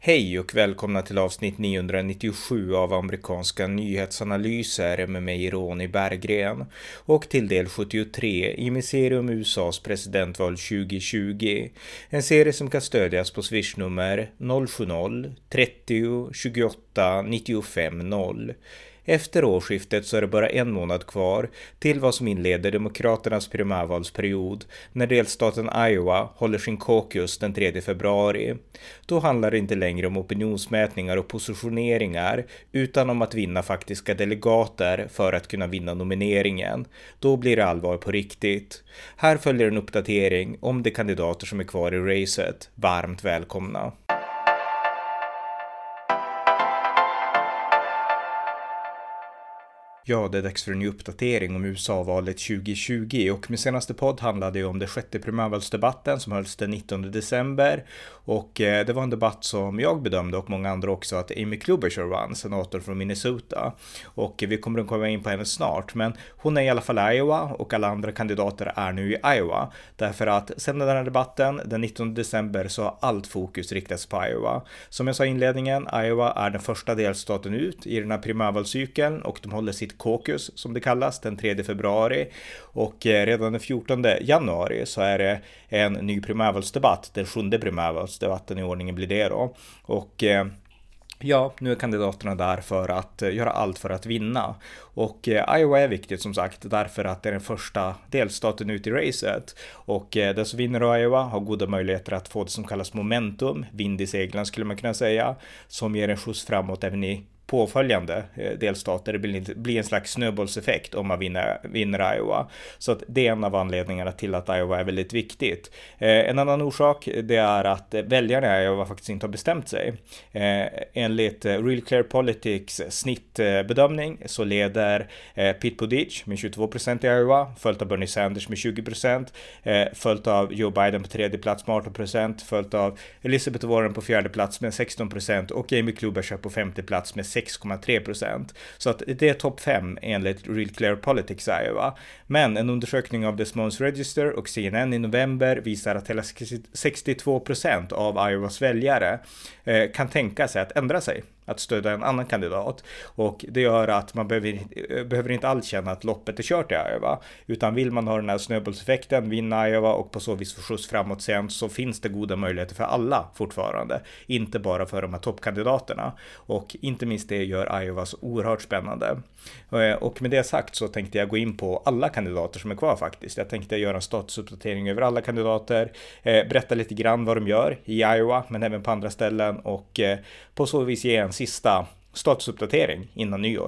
Hej och välkomna till avsnitt 997 av amerikanska nyhetsanalyser med mig Ronny Berggren och till del 73 i min serie om USAs presidentval 2020. En serie som kan stödjas på swishnummer 070-30 28 95 0. Efter årsskiftet så är det bara en månad kvar till vad som inleder Demokraternas primärvalsperiod när delstaten Iowa håller sin caucus den 3 februari. Då handlar det inte längre om opinionsmätningar och positioneringar utan om att vinna faktiska delegater för att kunna vinna nomineringen. Då blir det allvar på riktigt. Här följer en uppdatering om de kandidater som är kvar i racet. Varmt välkomna! Ja, det är dags för en ny uppdatering om USA-valet 2020 och min senaste podd handlade om det sjätte primärvalsdebatten som hölls den 19 december och det var en debatt som jag bedömde och många andra också att Amy Klobuchar vann, senator från Minnesota, och vi kommer att komma in på henne snart, men hon är i alla fall Iowa och alla andra kandidater är nu i Iowa därför att sen den här debatten den 19 december så har allt fokus riktats på Iowa. Som jag sa i inledningen, Iowa är den första delstaten ut i den här primärvalscykeln och de håller sitt caucus som det kallas den 3 februari och redan den 14 januari så är det en ny primärvalsdebatt, den 7:e primärvalsdebatten i ordningen blir det då, och ja, nu är kandidaterna där för att göra allt för att vinna. Och Iowa är viktigt som sagt därför att det är den första delstaten ut i racet. Och den som vinner Iowa har goda möjligheter att få det som kallas momentum, vind i seglen skulle man kunna säga, som ger en skjuts framåt även i påföljande delstater. Det blir en slags snöbollseffekt om man vinner Iowa. Så att det är en av anledningarna till att Iowa är väldigt viktigt. En annan orsak det är att väljarna i Iowa faktiskt inte har bestämt sig. Enligt Real Clear Politics snittbedömning så leder Pete Buttigieg med 22% i Iowa, följt av Bernie Sanders med 20%, följt av Joe Biden på tredje plats med 18%, följt av Elizabeth Warren på fjärde plats med 16% och Amy Klobuchar på femte plats med 6,3%. Så att det är topp 5 enligt Real Clear Politics Iowa. Men en undersökning av Des Moines Register och CNN i november visar att hela 62% av Iowas väljare kan tänka sig att ändra sig, att stödja en annan kandidat, och det gör att man behöver inte alls känna att loppet är kört i Iowa, utan vill man ha den här snöbollseffekten, vinna Iowa och på så vis få skjuts framåt sen, så finns det goda möjligheter för alla fortfarande, inte bara för de här toppkandidaterna, och inte minst det gör Iowa så oerhört spännande. Och med det sagt så tänkte jag gå in på alla kandidater som är kvar faktiskt. Jag tänkte göra en statusuppdatering över alla kandidater, berätta lite grann vad de gör i Iowa men även på andra ställen och på så vis ge en sista statusuppdatering innan nyår.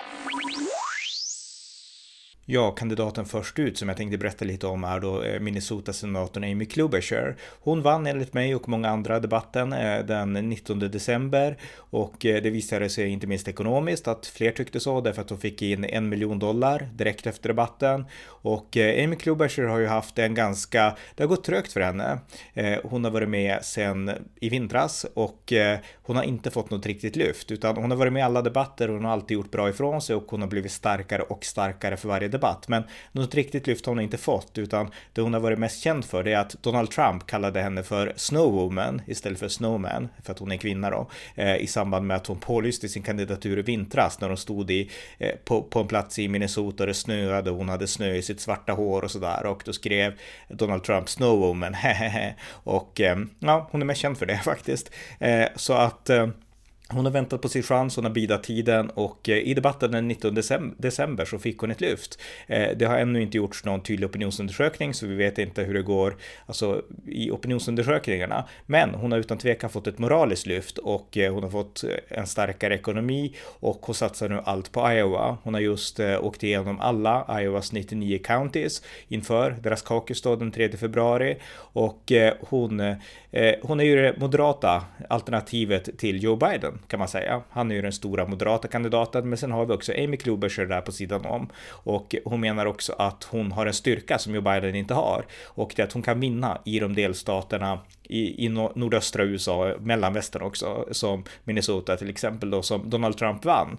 Ja, kandidaten först ut som jag tänkte berätta lite om är då Minnesota-senatorn Amy Klobuchar. Hon vann enligt mig och många andra debatten den 19 december och det visade sig inte minst ekonomiskt att fler tyckte så därför att hon fick in $1 miljon direkt efter debatten, och Amy Klobuchar har ju haft det har gått trögt för henne. Hon har varit med sen i vintras och hon har inte fått något riktigt lyft, utan hon har varit med i alla debatter och hon har alltid gjort bra ifrån sig och hon har blivit starkare och starkare för varje debatt, men något riktigt lyft har hon inte fått, utan det hon har varit mest känd för det är att Donald Trump kallade henne för Snowwoman istället för Snowman, för att hon är kvinna då, i samband med att hon pålyste sin kandidatur i vintras när hon stod på en plats i Minnesota och det snöade och hon hade snö i sitt svarta hår och sådär, och då skrev Donald Trump Snowwoman och ja, hon är mest känd för det faktiskt, så att hon har väntat på sin chans, hon har bidat tiden och i debatten den 19 december så fick hon ett lyft. Det har ännu inte gjorts någon tydlig opinionsundersökning så vi vet inte hur det går alltså, i opinionsundersökningarna. Men hon har utan tvekan fått ett moraliskt lyft och hon har fått en starkare ekonomi och hon satsar nu allt på Iowa. Hon har just åkt igenom alla Iowas 99 counties inför deras caucus då den 3 februari och hon är ju det moderata alternativet till Joe Biden mitten kan man säga. Han är ju den stora moderata kandidaten, men sen har vi också Amy Klobuchar där på sidan om. Och hon menar också att hon har en styrka som Joe Biden inte har. Och det är att hon kan vinna i de delstaterna i nordöstra USA, mellanvästern också, som Minnesota till exempel då, som Donald Trump vann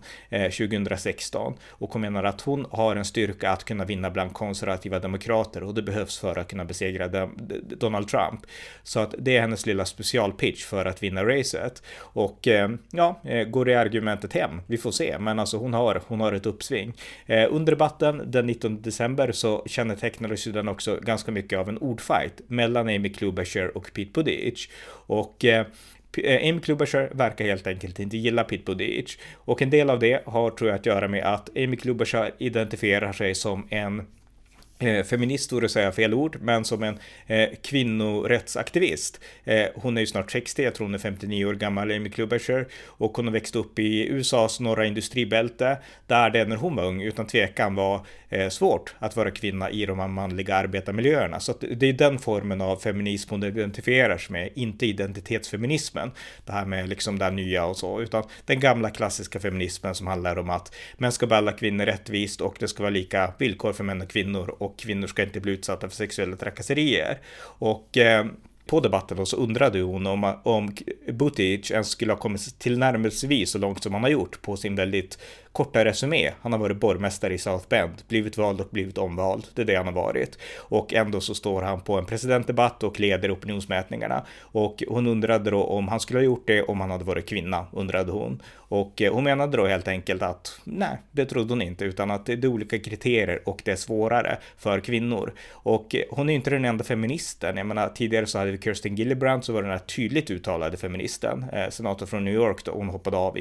2016. Och hon menar att hon har en styrka att kunna vinna bland konservativa demokrater, och det behövs för att kunna besegra Donald Trump. Så att det är hennes lilla specialpitch för att vinna racet. Och går det argumentet hem? Vi får se, men alltså hon har ett uppsving. Under debatten den 19 december så kännetecknades den också ganska mycket av en ordfight mellan Amy Klobuchar och Pete Buttigieg. Och Amy Klobuchar verkar helt enkelt inte gilla Pete Buttigieg. Och en del av det har, tror jag, att göra med att Amy Klobuchar identifierar sig som en feminist, då säger jag fel ord, men som en kvinnorättsaktivist. Hon är ju snart 60, jag tror hon är 59 år gammal, Amy Klobuchar, och hon har växt upp i USAs norra industribälte, där det när hon var ung utan tvekan var svårt att vara kvinna i de här manliga arbetarmiljöerna. Så att det är den formen av feminism hon identifieras med, inte identitetsfeminismen, det här med liksom det nya och så, utan den gamla klassiska feminismen som handlar om att män ska behandla kvinnor rättvist och det ska vara lika villkor för män och kvinnor, och kvinnor ska inte bli utsatta för sexuella trakasserier. Och på debatten då så undrade hon om Buttigieg ens skulle ha kommit till närmelsevis så långt som han har gjort på sin väldigt korta resumé. Han har varit borgmästare i South Bend, blivit vald och blivit omvald. Det är det han har varit. Och ändå så står han på en presidentdebatt och leder opinionsmätningarna. Och hon undrade då om han skulle ha gjort det om han hade varit kvinna, undrade hon. Och hon menade då helt enkelt att nej, det trodde hon inte, utan att det är olika kriterier och det är svårare för kvinnor. Och hon är inte den enda feministen. Jag menar, tidigare så hade vi Kirsten Gillibrand, så var den här tydligt uttalade feministen, senator från New York då, hon hoppade av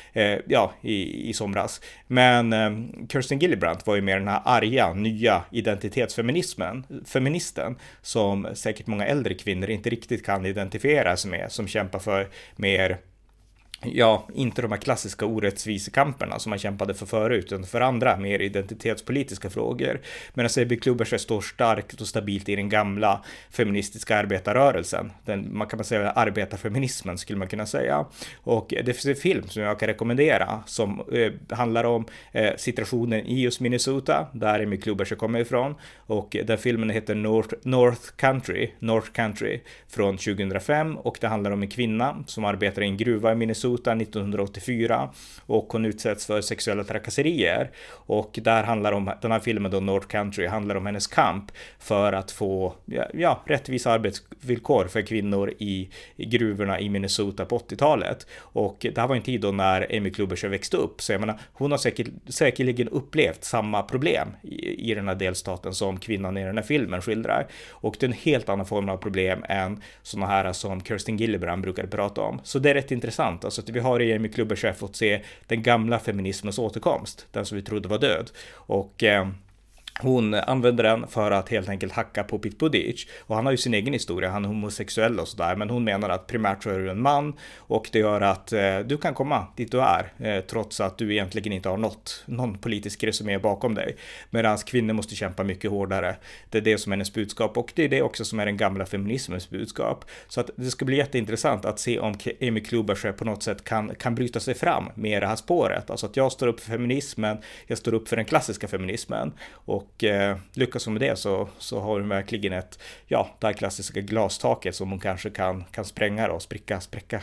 i somras. Men Kirsten Gillibrand var ju mer den här arga, nya identitetsfeministen som säkert många äldre kvinnor inte riktigt kan identifiera sig med, som kämpar för mer, inte de här klassiska orättvisekamperna som man kämpade för förut, utan för andra mer identitetspolitiska frågor. Men Amy Klobuchar står starkt och stabilt i den gamla feministiska arbetarrörelsen. Man kan säga arbetarfeminismen skulle man kunna säga. Och det finns en film som jag kan rekommendera som handlar om situationen i just Minnesota, där Amy Klobuchar kommer ifrån. Och den filmen heter North Country från 2005, och det handlar om en kvinna som arbetar i en gruva i Minnesota 1984, och hon utsätts för sexuella trakasserier. Och där handlar om, den här filmen då, North Country, handlar om hennes kamp för att få rättvisa arbetsvillkor för kvinnor i gruvorna i Minnesota på 80-talet. Och det här var en tid då när Amy Klobuchar växte upp, så jag menar, hon har säkerligen upplevt samma problem i den här delstaten som kvinnan i den här filmen skildrar. Och det är en helt annan form av problem än såna här som Kirsten Gillibrand brukar prata om. Så det är rätt intressant. Alltså att vi har i Amy Klobuchar fått se den gamla feminismens återkomst, den som vi trodde var död. Och hon använder den för att helt enkelt hacka på Pete Buttigieg, och han har ju sin egen historia, han är homosexuell och sådär, men hon menar att primärt så är du en man, och det gör att du kan komma dit du är trots att du egentligen inte har någon politisk resumé bakom dig, medan kvinnor måste kämpa mycket hårdare. Det är det som är hennes budskap, och det är det också som är den gamla feminismens budskap. Så att det ska bli jätteintressant att se om Amy Klobuchar på något sätt kan bryta sig fram med det här spåret, alltså att jag står upp för feminismen, jag står upp för den klassiska feminismen, och lyckas med det så har hon verkligen det här klassiska glastaket som hon kanske kan spränga och spräcka.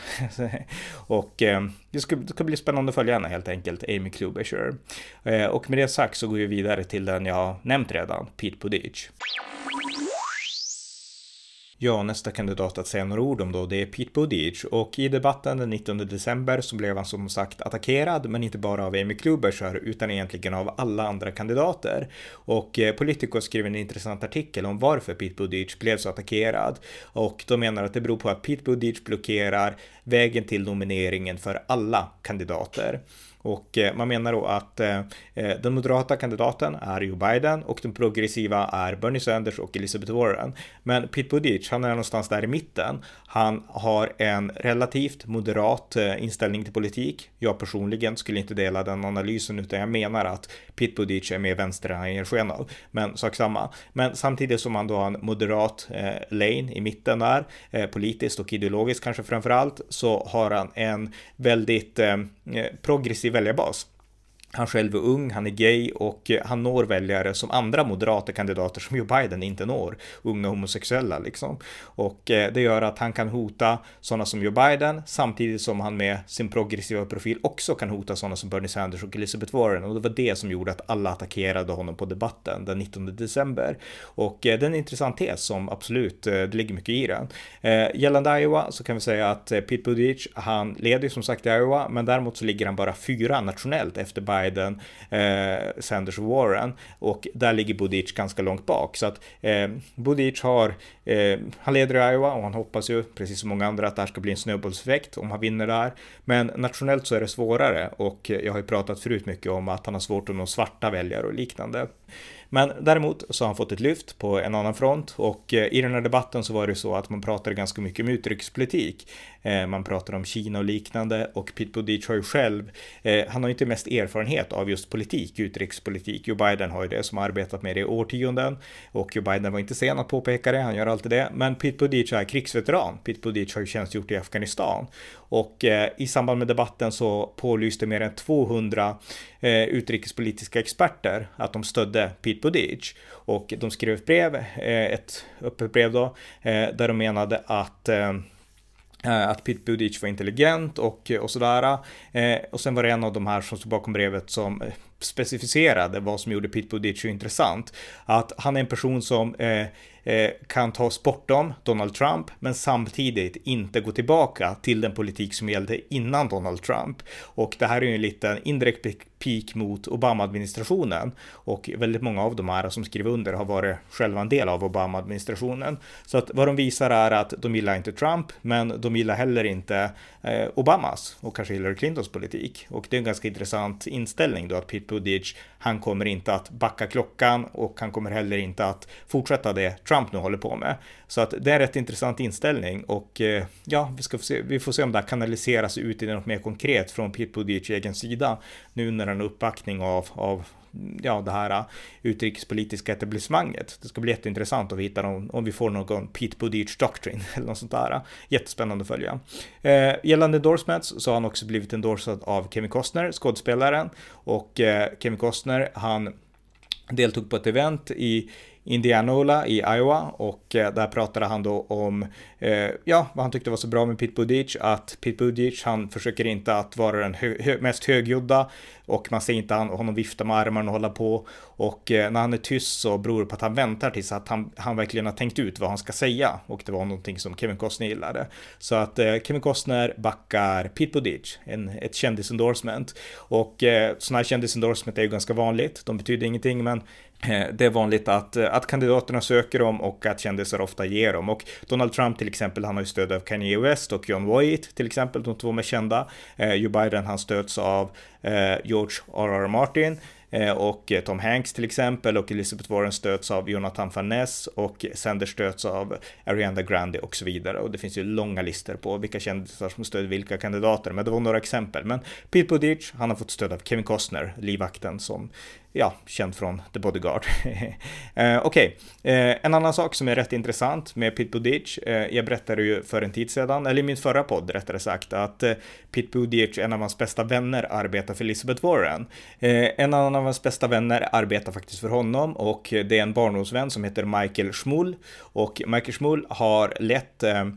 Och det ska bli spännande att följa henne helt enkelt, Amy Klobuchar. Och med det sagt så går vi vidare till den jag nämnt redan, Pete Buttigieg. Ja, nästa kandidat att säga några ord om då, det är Pete Buttigieg, och i debatten den 19 december så blev han som sagt attackerad, men inte bara av Amy Klobuchar utan egentligen av alla andra kandidater. Och Politico skrev en intressant artikel om varför Pete Buttigieg blev så attackerad, och de menar att det beror på att Pete Buttigieg blockerar vägen till nomineringen för alla kandidater. Och man menar då att den moderata kandidaten är Joe Biden och den progressiva är Bernie Sanders och Elizabeth Warren. Men Pete Buttigieg, han är någonstans där i mitten. Han har en relativt moderat inställning till politik. Jag personligen skulle inte dela den analysen, utan jag menar att Pete Buttigieg är mer vänster än han ger sken av. Men sak samma. Men samtidigt som han då har en moderat lane i mitten där, politiskt och ideologiskt kanske framförallt, så har han en väldigt progressiv väljarbas. Han själv är ung, han är gay och han når väljare som andra moderata kandidater som Joe Biden inte når. Unga homosexuella liksom. Och det gör att han kan hota sådana som Joe Biden samtidigt som han med sin progressiva profil också kan hota sådana som Bernie Sanders och Elizabeth Warren. Och det var det som gjorde att alla attackerade honom på debatten den 19 december. Och det är en intressant tes som absolut, det ligger mycket i den. Gällande Iowa så kan vi säga att Pete Buttigieg, han leder ju som sagt i Iowa, men däremot så ligger han bara 4 nationellt efter Biden, Sanders och Warren, och där ligger Buttigieg ganska långt bak. Så att Buttigieg han leder i Iowa och han hoppas ju, precis som många andra, att det här ska bli en snöbollseffekt om han vinner där. Men nationellt så är det svårare, och jag har ju pratat förut mycket om att han har svårt att nå svarta väljare och liknande. Men däremot så har han fått ett lyft på en annan front, och i den här debatten så var det så att man pratade ganska mycket om utrikespolitik. Man pratar om Kina och liknande, och Pete Buttigieg har ju själv, han har inte mest erfarenhet av just politik, utrikespolitik. Joe Biden har ju det, som har arbetat med det i årtionden, och Joe Biden var inte sen att påpeka det, han gör alltid det. Men Pete Buttigieg är krigsveteran. Pete Buttigieg har ju tjänstgjort i Afghanistan, och i samband med debatten så pålyste mer än 200 utrikespolitiska experter att de stödde Pete Buttigieg, och de skrev ett brev, ett öppet brev då, där de menade att Pete Buttigieg var intelligent och sådär. Och sen var det en av de här som stod bakom brevet som specificerade vad som gjorde Pete Buttigieg så intressant. Att han är en person som kan ta sportom Donald Trump, men samtidigt inte gå tillbaka till den politik som gällde innan Donald Trump. Och det här är ju en liten indirekt pik mot Obama-administrationen, och väldigt många av de här som skriver under har varit själva en del av Obama-administrationen. Så att vad de visar är att de gillar inte Trump, men de gillar heller inte Obamas och kanske Hillary Clintons politik. Och det är en ganska intressant inställning då, att Pete Buttigieg, han kommer inte att backa klockan, och han kommer heller inte att fortsätta det Trump nu håller på med. Så att det är en rätt intressant inställning, och ja, vi får se om det här kanaliseras ut i något mer konkret från Pete Buttigiegs egen sida nu när han är uppbackning av det här utrikespolitiska etablissemanget. Det ska bli jätteintressant att hitta om vi får någon Pete Buttigieg doctrine eller något sånt där. Jättespännande att följa. Gällande endorsements så har han också blivit endorsad av Kevin Costner, skådespelaren, och Kevin Costner, han deltog på ett event i Indianola i Iowa, och där pratade han då om vad han tyckte var så bra med Pete Buttigieg, att Pete Buttigieg, han försöker inte att vara den mest högljudda, och man ser inte honom vifta med armarna och hålla på, och när han är tyst så beror det på att han väntar tills att han verkligen har tänkt ut vad han ska säga, och det var någonting som Kevin Costner gillade. Så att Kevin Costner backar Pete Buttigieg, ett kändisendorsement, och sådana här kändisendorsement är ju ganska vanligt, de betyder ingenting, men det är vanligt att kandidaterna söker dem och att kändisar ofta ger dem. Och Donald Trump till exempel, han har ju stöd av Kanye West och John Voight till exempel, de två mest kända. Joe Biden, han stöds av George R.R. Martin och Tom Hanks till exempel, och Elizabeth Warren stöds av Jonathan Van Ness, och Sanders stöds av Ariana Grande och så vidare. Och det finns ju långa listor på vilka kändisar som stöder vilka kandidater, men det var några exempel. Men Pete Buttigieg, han har fått stöd av Kevin Costner, livvakten som känd från The Bodyguard. Okej. En annan sak som är rätt intressant med Pete Buttigieg, jag berättade ju för en tid sedan, eller i min förra podd rättare sagt, att Pete Buttigieg, en av hans bästa vänner, arbetar för Elizabeth Warren. En annan av hans bästa vänner arbetar faktiskt för honom, och det är en barndomsvän som heter Michael Schmull, och Michael Schmull har lett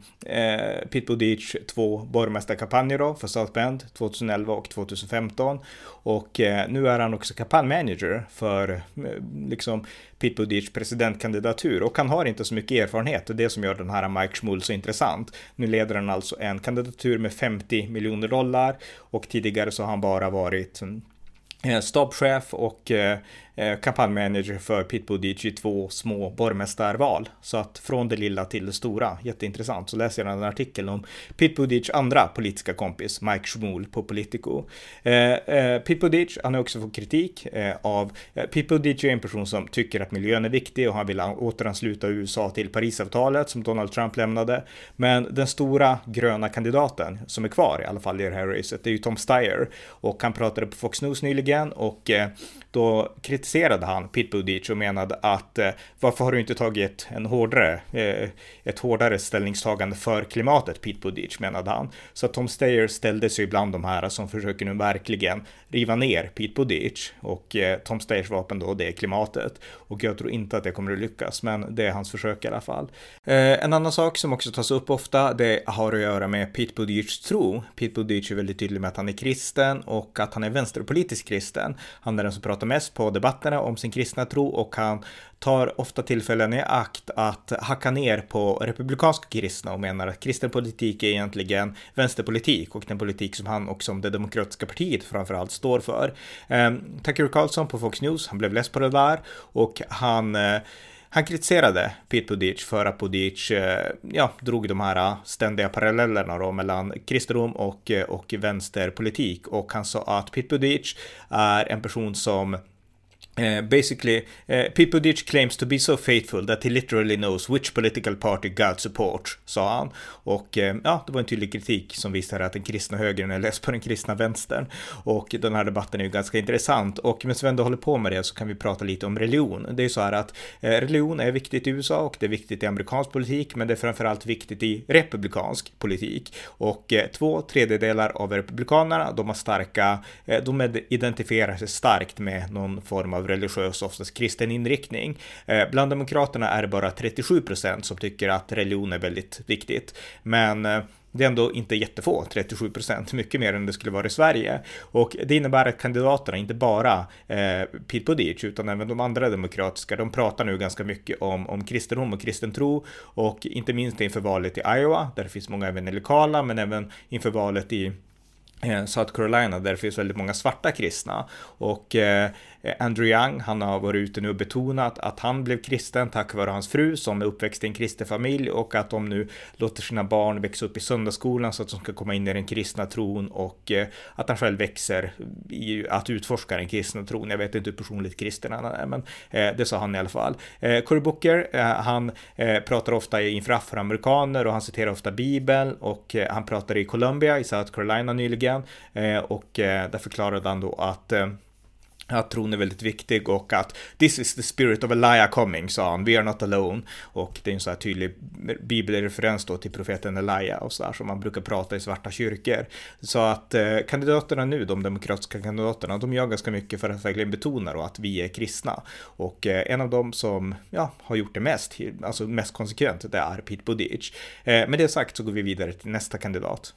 Pete Buttigieg 2 borgmästarkampanjer då för South Bend 2011 och 2015, och nu är han också kampanjmanager för liksom Pete Buttigiegs presidentkandidatur, och han har inte så mycket erfarenhet, och det som gör den här Mike Schmull så intressant. Nu leder han alltså en kandidatur med $50 miljoner, och tidigare så har han bara varit stabschef och kampanjmanager för Pete Buttigieg i 2 små borgmästarval. Så att från det lilla till det stora, jätteintressant. Så läser jag en artikel om Pete Buttigiegs andra politiska kompis, Mike Schmool på Politico. Pete Buttigieg, han har också fått kritik av Pete Buttigieg är en person som tycker att miljön är viktig och han vill återansluta USA till Parisavtalet som Donald Trump lämnade. Men den stora gröna kandidaten som är kvar, i alla fall i det här racet, det är ju Tom Steyer. Och han pratade på Fox News nyligen och då kritiserade han Pete Buttigieg och menade att varför har du inte tagit ett hårdare ställningstagande för klimatet, Pete Buttigieg, menade han. Så att Tom Steyer ställde sig bland de här som försöker nu verkligen riva ner Pete Buttigieg, och Tom Steyers vapen då, det är klimatet, och jag tror inte att det kommer att lyckas, men det är hans försök i alla fall. En annan sak som också tas upp ofta, det har att göra med Pete Buttigiegs tro. Pete Buttigieg är väldigt tydlig med att han är kristen och att han är vänsterpolitisk kristen. Han är den som pratar mest på debatterna om sin kristna tro, och han tar ofta tillfällen i akt att hacka ner på republikanska kristna och menar att kristen politik är egentligen vänsterpolitik och den politik som han och som det demokratiska partiet framförallt står för. Tucker Carlson på Fox News, han blev less på det där, och han kritiserade Pete Buttigieg för att Buttigieg drog de här ständiga parallellerna då mellan kristendom och vänsterpolitik, och han sa att Pete Buttigieg är en person som Pete Buttigieg claims to be so faithful that he literally knows which political party God supports, sa han. Och det var en tydlig kritik som visar att den kristna högern är less på den kristna vänstern. Och den här debatten är ju ganska intressant. Och med Sven håller på med det så kan vi prata lite om religion. Det är så här att religion är viktigt i USA och det är viktigt i amerikansk politik, men det är framförallt viktigt i republikansk politik. Och 2/3 av republikanerna, de identifierar sig starkt med någon form av religiös, oftast kristen inriktning. Bland demokraterna är det bara 37% som tycker att religion är väldigt viktigt. Men det är ändå inte jättefå, 37%, mycket mer än det skulle vara i Sverige. Och det innebär att kandidaterna, inte bara Pete Buttigieg utan även de andra demokratiska, de pratar nu ganska mycket om kristendom och kristen tro, och inte minst inför valet i Iowa, där det finns många evangelikala, men även inför valet i South Carolina där det finns väldigt många svarta kristna. Och Andrew Young, han har varit ute nu och betonat att han blev kristen tack vare hans fru som är uppväxt i en kristen familj, och att de nu låter sina barn växa upp i söndagsskolan så att de ska komma in i den kristna tron, och att han själv växer i att utforska den kristna tron. Jag vet inte hur personligt kristen han är, men det sa han i alla fall. Cory Booker, han pratar ofta inför afroamerikaner och han citerar ofta Bibeln, och han pratade i Columbia i South Carolina nyligen, och där förklarade han då att tron är väldigt viktig, och att this is the spirit of Elijah coming, sa han, we are not alone, och det är en så här tydlig bibelreferens då till profeten Elijah och så här, som man brukar prata i svarta kyrkor. Så att kandidaterna nu, de demokratiska kandidaterna, de gör ganska mycket för att verkligen betona då att vi är kristna, och en av dem som har gjort det mest konsekvent, det är Pete Buttigieg. Med det sagt så går vi vidare till nästa kandidat.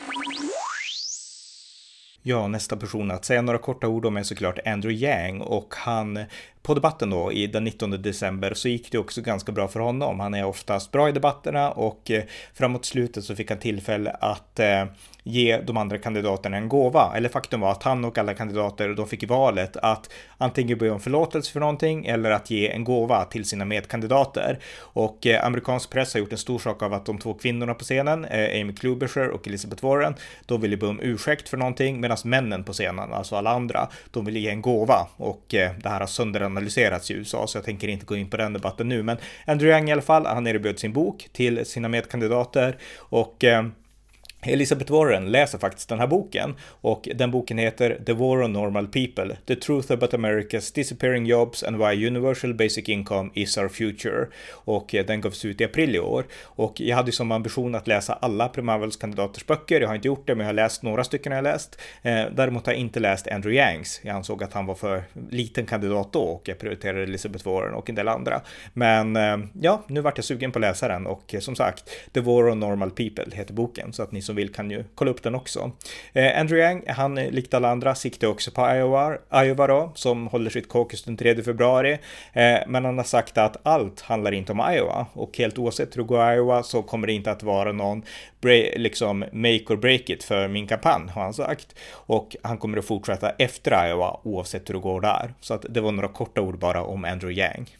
Ja, nästa person att säga några korta ord om är såklart Andrew Yang, och han på debatten då i den 19 december så gick det också ganska bra för honom. Han är oftast bra i debatterna, och framåt slutet så fick han tillfälle att ge de andra kandidaterna en gåva. Eller faktum var att han och alla kandidater, de fick i valet att antingen be om förlåtelse för någonting eller att ge en gåva till sina medkandidater. Och amerikansk press har gjort en stor sak av att de 2 kvinnorna på scenen, Amy Klobuchar och Elizabeth Warren, de ville be om ursäkt för någonting, medan männen på scenen, alltså alla andra, de ville ge en gåva. Och det här har sönderanalyserats i USA, så jag tänker inte gå in på den debatten nu. Men Andrew Yang i alla fall, han erbjöd sin bok till sina medkandidater, och Elizabeth Warren läser faktiskt den här boken, och den boken heter The War on Normal People, The Truth About America's Disappearing Jobs and Why Universal Basic Income is Our Future, och den gavs ut i april i år. Och jag hade som ambition att läsa alla primärvalskandidaters böcker. Jag har inte gjort det, men jag har läst några stycken jag har läst. Däremot har jag inte läst Andrew Yangs. Jag ansåg att han var för liten kandidat då, och jag prioriterade Elizabeth Warren och en del andra. Men nu vart jag sugen på att läsa den, och som sagt, The War on Normal People heter boken, så att ni som som vill kan ju kolla upp den också. Andrew Yang, han likt alla andra siktar också på Iowa då, som håller sitt caucus den 3 februari. Men han har sagt att allt handlar inte om Iowa, och helt oavsett hur det går i Iowa så kommer det inte att vara någon liksom make or break it för min kampanj, har han sagt. Och han kommer att fortsätta efter Iowa oavsett hur det går där. Så att det var några korta ord bara om Andrew Yang.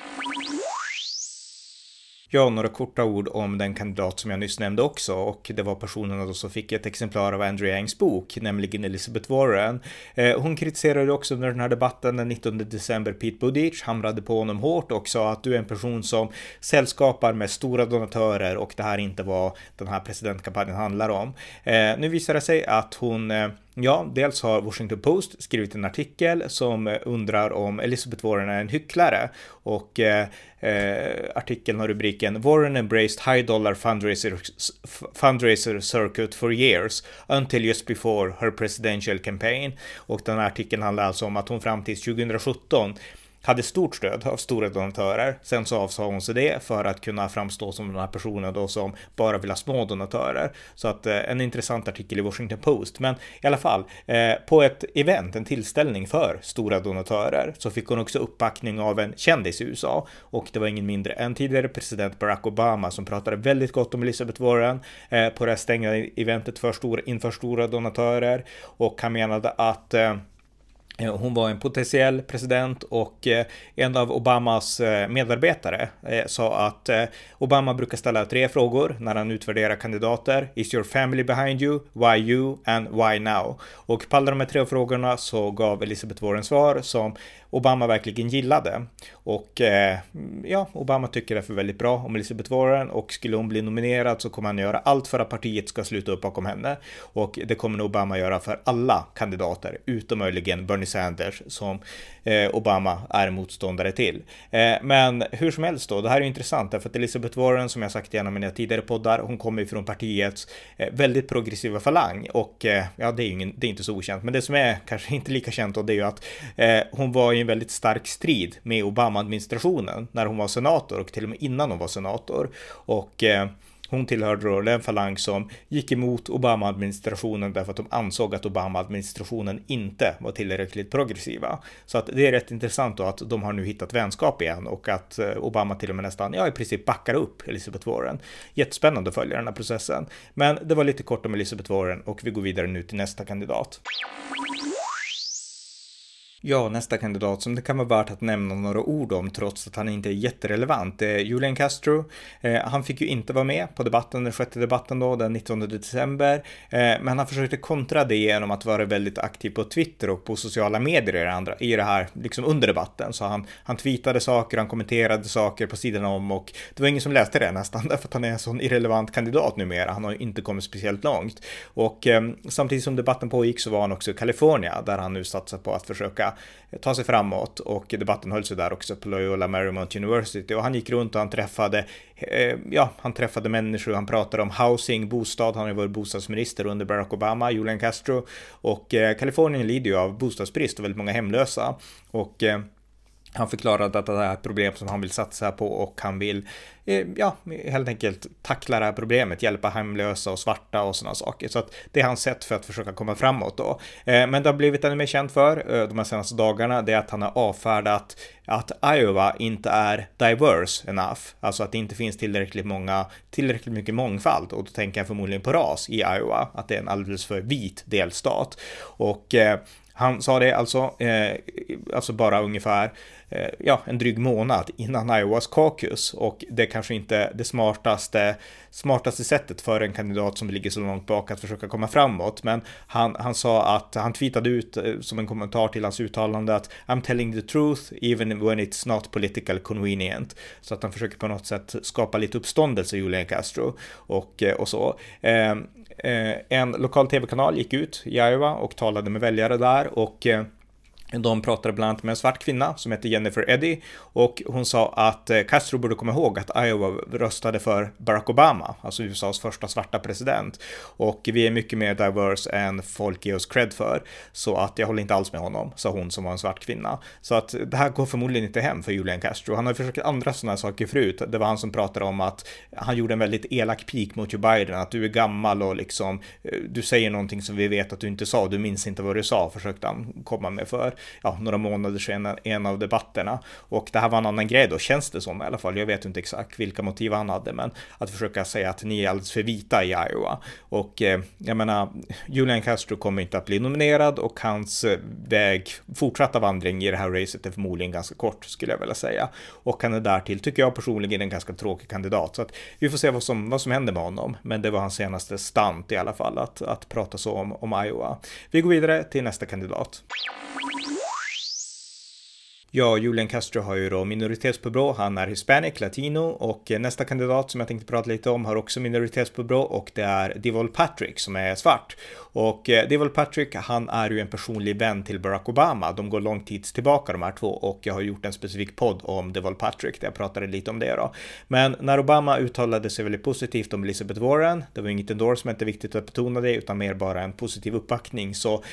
Ja, några korta ord om den kandidat som jag nyss nämnde också, och det var personerna då som fick ett exemplar av Andrew Yangs bok, nämligen Elizabeth Warren. Hon kritiserade också under den här debatten den 19 december Pete Buttigieg, hamrade på honom hårt och sa att du är en person som sällskapar med stora donatörer och det här inte vad den här presidentkampanjen handlar om. Nu visar det sig att hon dels har Washington Post skrivit en artikel som undrar om Elizabeth Warren är en hycklare, och artikeln har rubriken Warren embraced high dollar fundraiser circuit for years until just before her presidential campaign, och den här artikeln handlar alltså om att hon fram till 2017 hade stort stöd av stora donatörer. Sen så avsade hon sig det för att kunna framstå som den här personen då som bara vill ha små donatörer. Så att en intressant artikel i Washington Post. Men i alla fall, på ett event, en tillställning för stora donatörer, så fick hon också uppbackning av en kändis i USA. Och det var ingen mindre än tidigare president Barack Obama som pratade väldigt gott om Elizabeth Warren på det stängda eventet inför stora donatörer. Och han menade att hon var en potentiell president, och en av Obamas medarbetare sa att Obama brukar ställa 3 frågor när han utvärderar kandidater. Is your family behind you? Why you? And why now? Och på alla de här 3 frågorna så gav Elizabeth Warren svar som Obama verkligen gillade. Och Obama tycker därför väldigt bra om Elizabeth Warren, och skulle hon bli nominerad så kommer han göra allt för att partiet ska sluta upp bakom henne. Och det kommer Obama göra för alla kandidater, utom möjligen Bernie Sanders som Obama är motståndare till. Men hur som helst då, det här är intressant därför att Elizabeth Warren, som jag sagt i en av mina tidigare poddar, hon kommer från partiets väldigt progressiva falang, och det är inte så okänt, men det som är kanske inte lika känt då, det är ju att hon var i en väldigt stark strid med Obama-administrationen när hon var senator, och till och med innan hon var senator, och hon tillhörde då den falang som gick emot Obama-administrationen därför att de ansåg att Obama-administrationen inte var tillräckligt progressiva. Så att det är rätt intressant då att de har nu hittat vänskap igen, och att Obama till och med nästan i princip backar upp Elizabeth Warren. Jättespännande att följa den här processen. Men det var lite kort om Elizabeth Warren, och vi går vidare nu till nästa kandidat. Ja, nästa kandidat som det kan vara värt att nämna några ord om trots att han inte är jätterelevant, det är Julian Castro. Han fick ju inte vara med på debatten, den 6:e debatten då, den 19 december. Men han försökte kontra det genom att vara väldigt aktiv på Twitter och på sociala medier i det här liksom under debatten. Så han tweetade saker, han kommenterade saker på sidan om, och det var ingen som läste det nästan därför att han är en sån irrelevant kandidat numera. Han har inte kommit speciellt långt. Och samtidigt som debatten pågick så var han också i Kalifornien där han nu satsar på att försöka ta sig framåt, och debatten höll sig där också på Loyola Marymount University, och han gick runt och han träffade människor, han pratade om housing, bostad, han har varit bostadsminister under Barack Obama, Julian Castro, och Kalifornien lider ju av bostadsbrist och väldigt många hemlösa, och han förklarade att det här är ett problem som han vill satsa på, och han vill helt enkelt tackla det här problemet, hjälpa hemlösa och svarta och sådana saker. Så att det är hans sätt för att försöka komma framåt då. Men det har blivit ännu mer känt för de här senaste dagarna, det är att han har avfärdat att Iowa inte är diverse enough, alltså att det inte finns tillräckligt mycket mångfald, och då tänker jag förmodligen på ras i Iowa, att det är en alldeles för vit delstat. Och han sa det alltså bara ungefär en dryg månad innan Iowas caucus, och det är kanske inte det smartaste sättet för en kandidat som ligger så långt bak att försöka komma framåt, men han sa att han tweetade ut som en kommentar till hans uttalande att I'm telling the truth even when it's not political convenient, så att han försöker på något sätt skapa lite uppståndelse, Julian Castro, och så. En lokal tv-kanal gick ut i Iowa och talade med väljare där, och De pratade bland annat med en svart kvinna som heter Jennifer Eddy och hon sa att Castro borde komma ihåg att Iowa röstade för Barack Obama, alltså USAs första svarta president. Och vi är mycket mer diverse än folk ger oss cred för, så att jag håller inte alls med honom, sa hon som var en svart kvinna. Så att det här går förmodligen inte hem för Julian Castro. Han har försökt andra sådana saker förut. Det var han som pratade om att han gjorde en väldigt elak pik mot Joe Biden, att du är gammal och liksom du säger någonting som vi vet att du inte sa, du minns inte vad du sa, försökte han komma med för några månader sedan en av debatterna. Och det här var en annan grej då, känns det som i alla fall. Jag vet inte exakt vilka motiv han hade, men att försöka säga att ni är alldeles för vita i Iowa. Och jag menar, Julian Castro kommer inte att bli nominerad och hans fortsatta vandring i det här racet är förmodligen ganska kort, skulle jag vilja säga. Och han är därtill, tycker jag personligen, en ganska tråkig kandidat. Så att vi får se vad som händer med honom. Men det var hans senaste stunt i alla fall, att prata så om Iowa. Vi går vidare till nästa kandidat. Ja, Julian Castro har ju då minoritetspåbrå, han är hispanic, latino, och nästa kandidat som jag tänkte prata lite om har också minoritetspåbrå och det är Deval Patrick som är svart. Och Deval Patrick, han är ju en personlig vän till Barack Obama, de går långt tids tillbaka de här två och jag har gjort en specifik podd om Deval Patrick där jag pratade lite om det då. Men när Obama uttalade sig väldigt positivt om Elizabeth Warren, det var inget endorsement, det är viktigt att betona det, utan mer bara en positiv uppbackning, så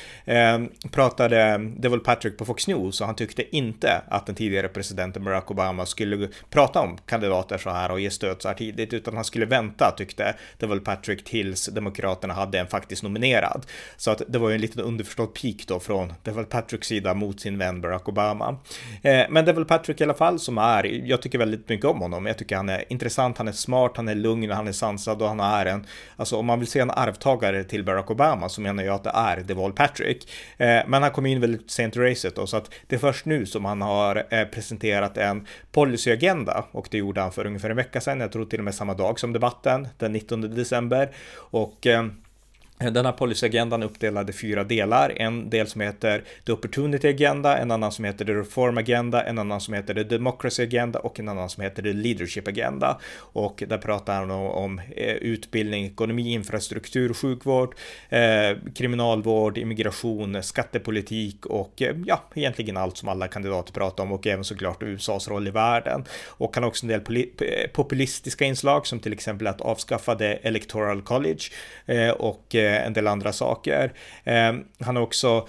pratade Deval Patrick på Fox News och han tyckte inte att den tidigare presidenten Barack Obama skulle prata om kandidater så här och ge stöd så här tidigt, utan han skulle vänta, tyckte Deval Patrick, tills demokraterna hade en faktiskt nominerad. Så att det var ju en liten underförstådd pik då från Deval Patricks sida mot sin vän Barack Obama. Men Deval Patrick i alla fall, jag tycker väldigt mycket om honom. Jag tycker han är intressant, han är smart, han är lugn, han är sansad och han är alltså om man vill se en arvtagare till Barack Obama så menar jag att det är Deval Patrick. Men han kom in väldigt sent i racet då, så att det är först nu som han har presenterat en policyagenda och det gjorde han för ungefär en vecka sedan, jag tror till och med samma dag som debatten, den 19 december, och den här policyagendan uppdelade 4 delar. En del som heter The Opportunity Agenda, en annan som heter The Reform Agenda, en annan som heter The Democracy Agenda och en annan som heter The Leadership Agenda. Och där pratar han om utbildning, ekonomi, infrastruktur, sjukvård, kriminalvård, immigration, skattepolitik och egentligen allt som alla kandidater pratar om, och även såklart USAs roll i världen. Och han har också en del populistiska inslag som till exempel att avskaffa det Electoral College och en del andra saker. Han har också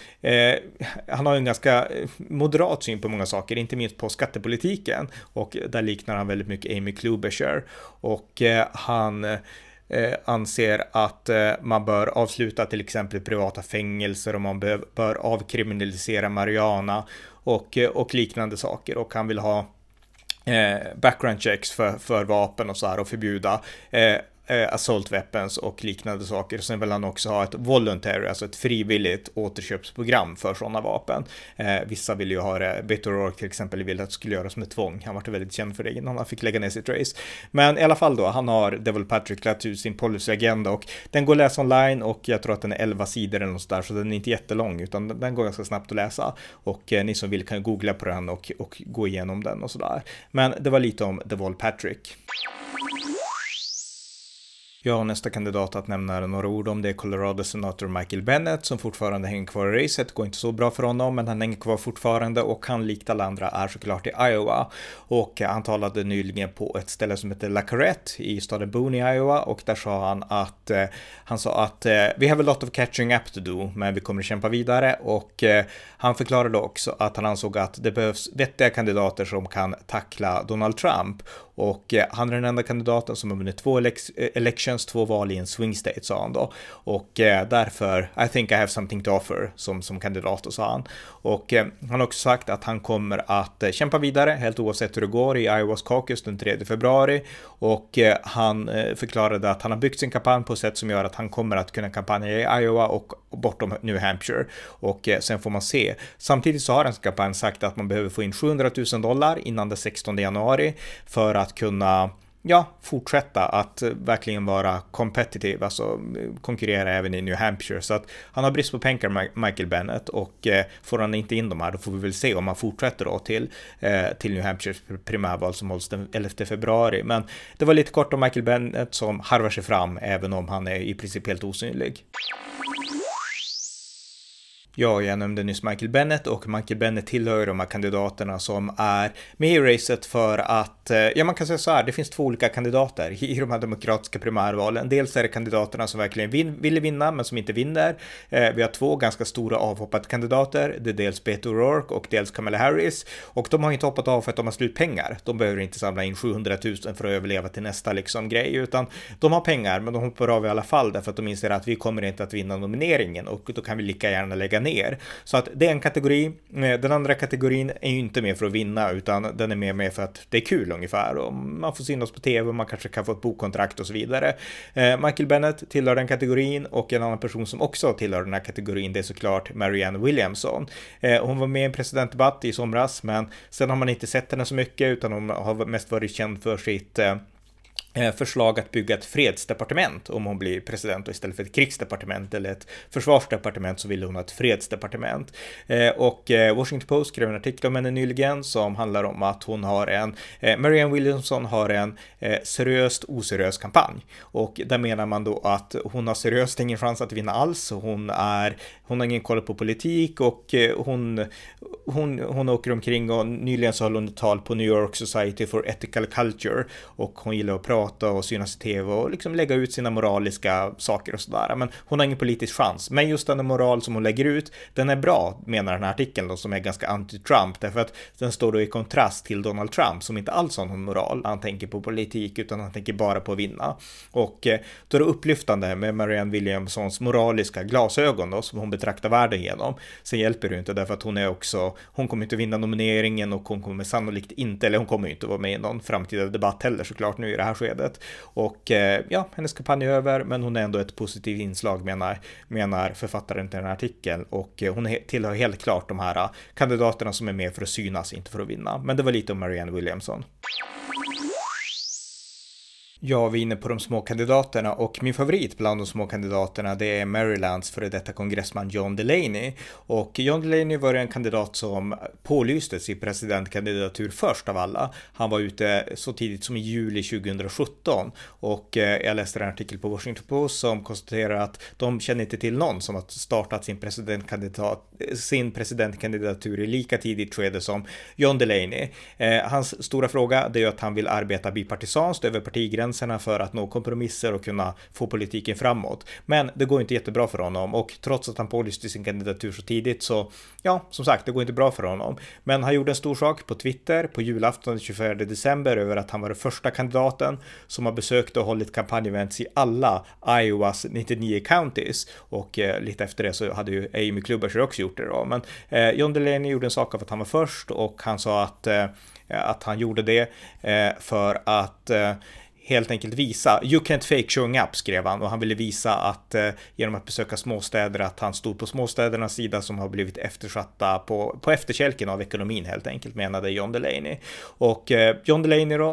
han har en ganska moderat syn på många saker, inte minst på skattepolitiken, och där liknar han väldigt mycket Amy Klobuchar, och han anser att man bör avsluta till exempel privata fängelser och man bör avkriminalisera marijuana och liknande saker, och han vill ha background checks för vapen och så här och förbjuda assault weapons och liknande saker. Sen vill han också ha ett voluntary, alltså ett frivilligt återköpsprogram för sådana vapen. Vissa vill ju ha det, Beto O'Rourke till exempel vill att det skulle göras med tvång. Han var väldigt känd för det innan han fick lägga ner sitt race. Men i alla fall då, han har Deval Patrick lagt ut sin policyagenda och den går att läsa online, och jag tror att den är 11 sidor eller något där, så den är inte jättelång utan den går ganska snabbt att läsa, och ni som vill kan googla på den och gå igenom den och sådär. Men det var lite om Deval Patrick. Ja, nästa kandidat att nämna några ord om det är Colorado-senator Michael Bennet som fortfarande hänger kvar i racet. Går inte så bra för honom, men han hänger kvar fortfarande, och han likt alla andra är såklart i Iowa. Och han talade nyligen på ett ställe som heter La Carrette i staden Boone i Iowa, och där sa han sa att we have a lot of catching up to do, men vi kommer att kämpa vidare. Och han förklarade också att han ansåg att det behövs vettiga kandidater som kan tackla Donald Trump. Och han är den enda kandidaten som har vunnit 2 elections, 2 val i en swing state, sa han då. Och därför, I think I have something to offer som kandidat, sa han. Och han har också sagt att han kommer att kämpa vidare, helt oavsett hur det går i Iowas caucus den 3 februari. Och han förklarade att han har byggt sin kampanj på ett sätt som gör att han kommer att kunna kampanja i Iowa och bortom New Hampshire. Och sen får man se. Samtidigt så har hans kampanj sagt att man behöver få in $700,000 innan den 16 januari för att kunna fortsätta att verkligen vara competitive, alltså konkurrera även i New Hampshire. Så att han har brist på pengar, Michael Bennet, och får han inte in de här, då får vi väl se om han fortsätter då till New Hampshire primärval som hålls den 11 februari. Men det var lite kort om Michael Bennet som harvar sig fram, även om han är i princip helt osynlig. Ja, jag nämnde nyss Michael Bennet och Michael Bennet tillhör de här kandidaterna som är med i racet för att, ja man kan säga så här, det finns två olika kandidater i de här demokratiska primärvalen. Dels är det kandidaterna som verkligen ville vinna men som inte vinner. Vi har två ganska stora avhoppade kandidater, det är dels Beto O'Rourke och dels Kamala Harris, och de har inte hoppat av för att de har slut pengar. De behöver inte samla in 700 000 för att överleva till nästa liksom grej, utan de har pengar men de hoppar av i alla fall därför att de inser att vi kommer inte att vinna nomineringen och då kan vi lika gärna lägga ner. Så att det är en kategori. Den andra kategorin är ju inte med för att vinna utan den är med för att det är kul ungefär och man får synas på tv och man kanske kan få ett bokkontrakt och så vidare. Michael Bennet tillhör den kategorin och en annan person som också tillhör den här kategorin, det är såklart Marianne Williamson. Hon var med i en presidentdebatt i somras men sen har man inte sett henne så mycket utan hon har mest varit känd för sitt förslag att bygga ett fredsdepartement om hon blir president, och istället för ett krigsdepartement eller ett försvarsdepartement så vill hon ha ett fredsdepartement. Och Washington Post skrev en artikel om henne nyligen som handlar om att hon har Marianne Williamson har en seriöst oseriös kampanj, och där menar man då att hon har seriöst ingen chans att vinna alls. Hon har ingen koll på politik och hon åker omkring, och nyligen så höll hon ett tal på New York Society for Ethical Culture och hon gillar att prata och synas i tv och liksom lägga ut sina moraliska saker och sådär, men hon har ingen politisk chans. Men just den moral som hon lägger ut, den är bra, menar den här artikeln då, som är ganska anti-Trump, därför att den står då i kontrast till Donald Trump som inte alls har någon moral. Han tänker på politik utan han tänker bara på att vinna. Och då är det upplyftande med Marianne Williamsons moraliska glasögon då, som hon betraktar världen genom. Sen hjälper det inte därför att hon kommer inte vinna nomineringen och hon kommer sannolikt inte, eller hon kommer inte vara med i någon framtida debatt heller såklart nu i det här skedet. Och ja, hennes kampanj är över, men hon är ändå ett positivt inslag menar författaren till den här artikeln, och hon tillhör helt klart de här kandidaterna som är med för att synas, inte för att vinna. Men det var lite om Marianne Williamson. Ja, vi är inne på de små kandidaterna, och min favorit bland de små kandidaterna det är Marylands före detta kongressman John Delaney. Och John Delaney var en kandidat som pålystes i presidentkandidatur först av alla. Han var ute så tidigt som i juli 2017, och jag läste en artikel på Washington Post som konstaterar att de känner inte till någon som har startat sin presidentkandidatur i lika tidigt skede som John Delaney. Hans stora fråga det är att han vill arbeta bipartisanskt över partigränserna för att nå kompromisser och kunna få politiken framåt. Men det går inte jättebra för honom, och trots att han pålyste sin kandidatur så tidigt så, ja, som sagt, det går inte bra för honom. Men han gjorde en stor sak på Twitter på julafton den 24 december över att han var den första kandidaten som har besökt och hållit kampanjevents i alla Iowas 99 counties, och lite efter det så hade ju Amy Klobuchar också gjort det då. Men John Delaney gjorde en sak av att han var först, och han sa att han gjorde det för att helt enkelt visa, you can't fake showing up, skrev han, och han ville visa att genom att besöka småstäder att han stod på småstädernas sida som har blivit eftersatta på efterkälken av ekonomin helt enkelt, menade John Delaney. Och John Delaney då,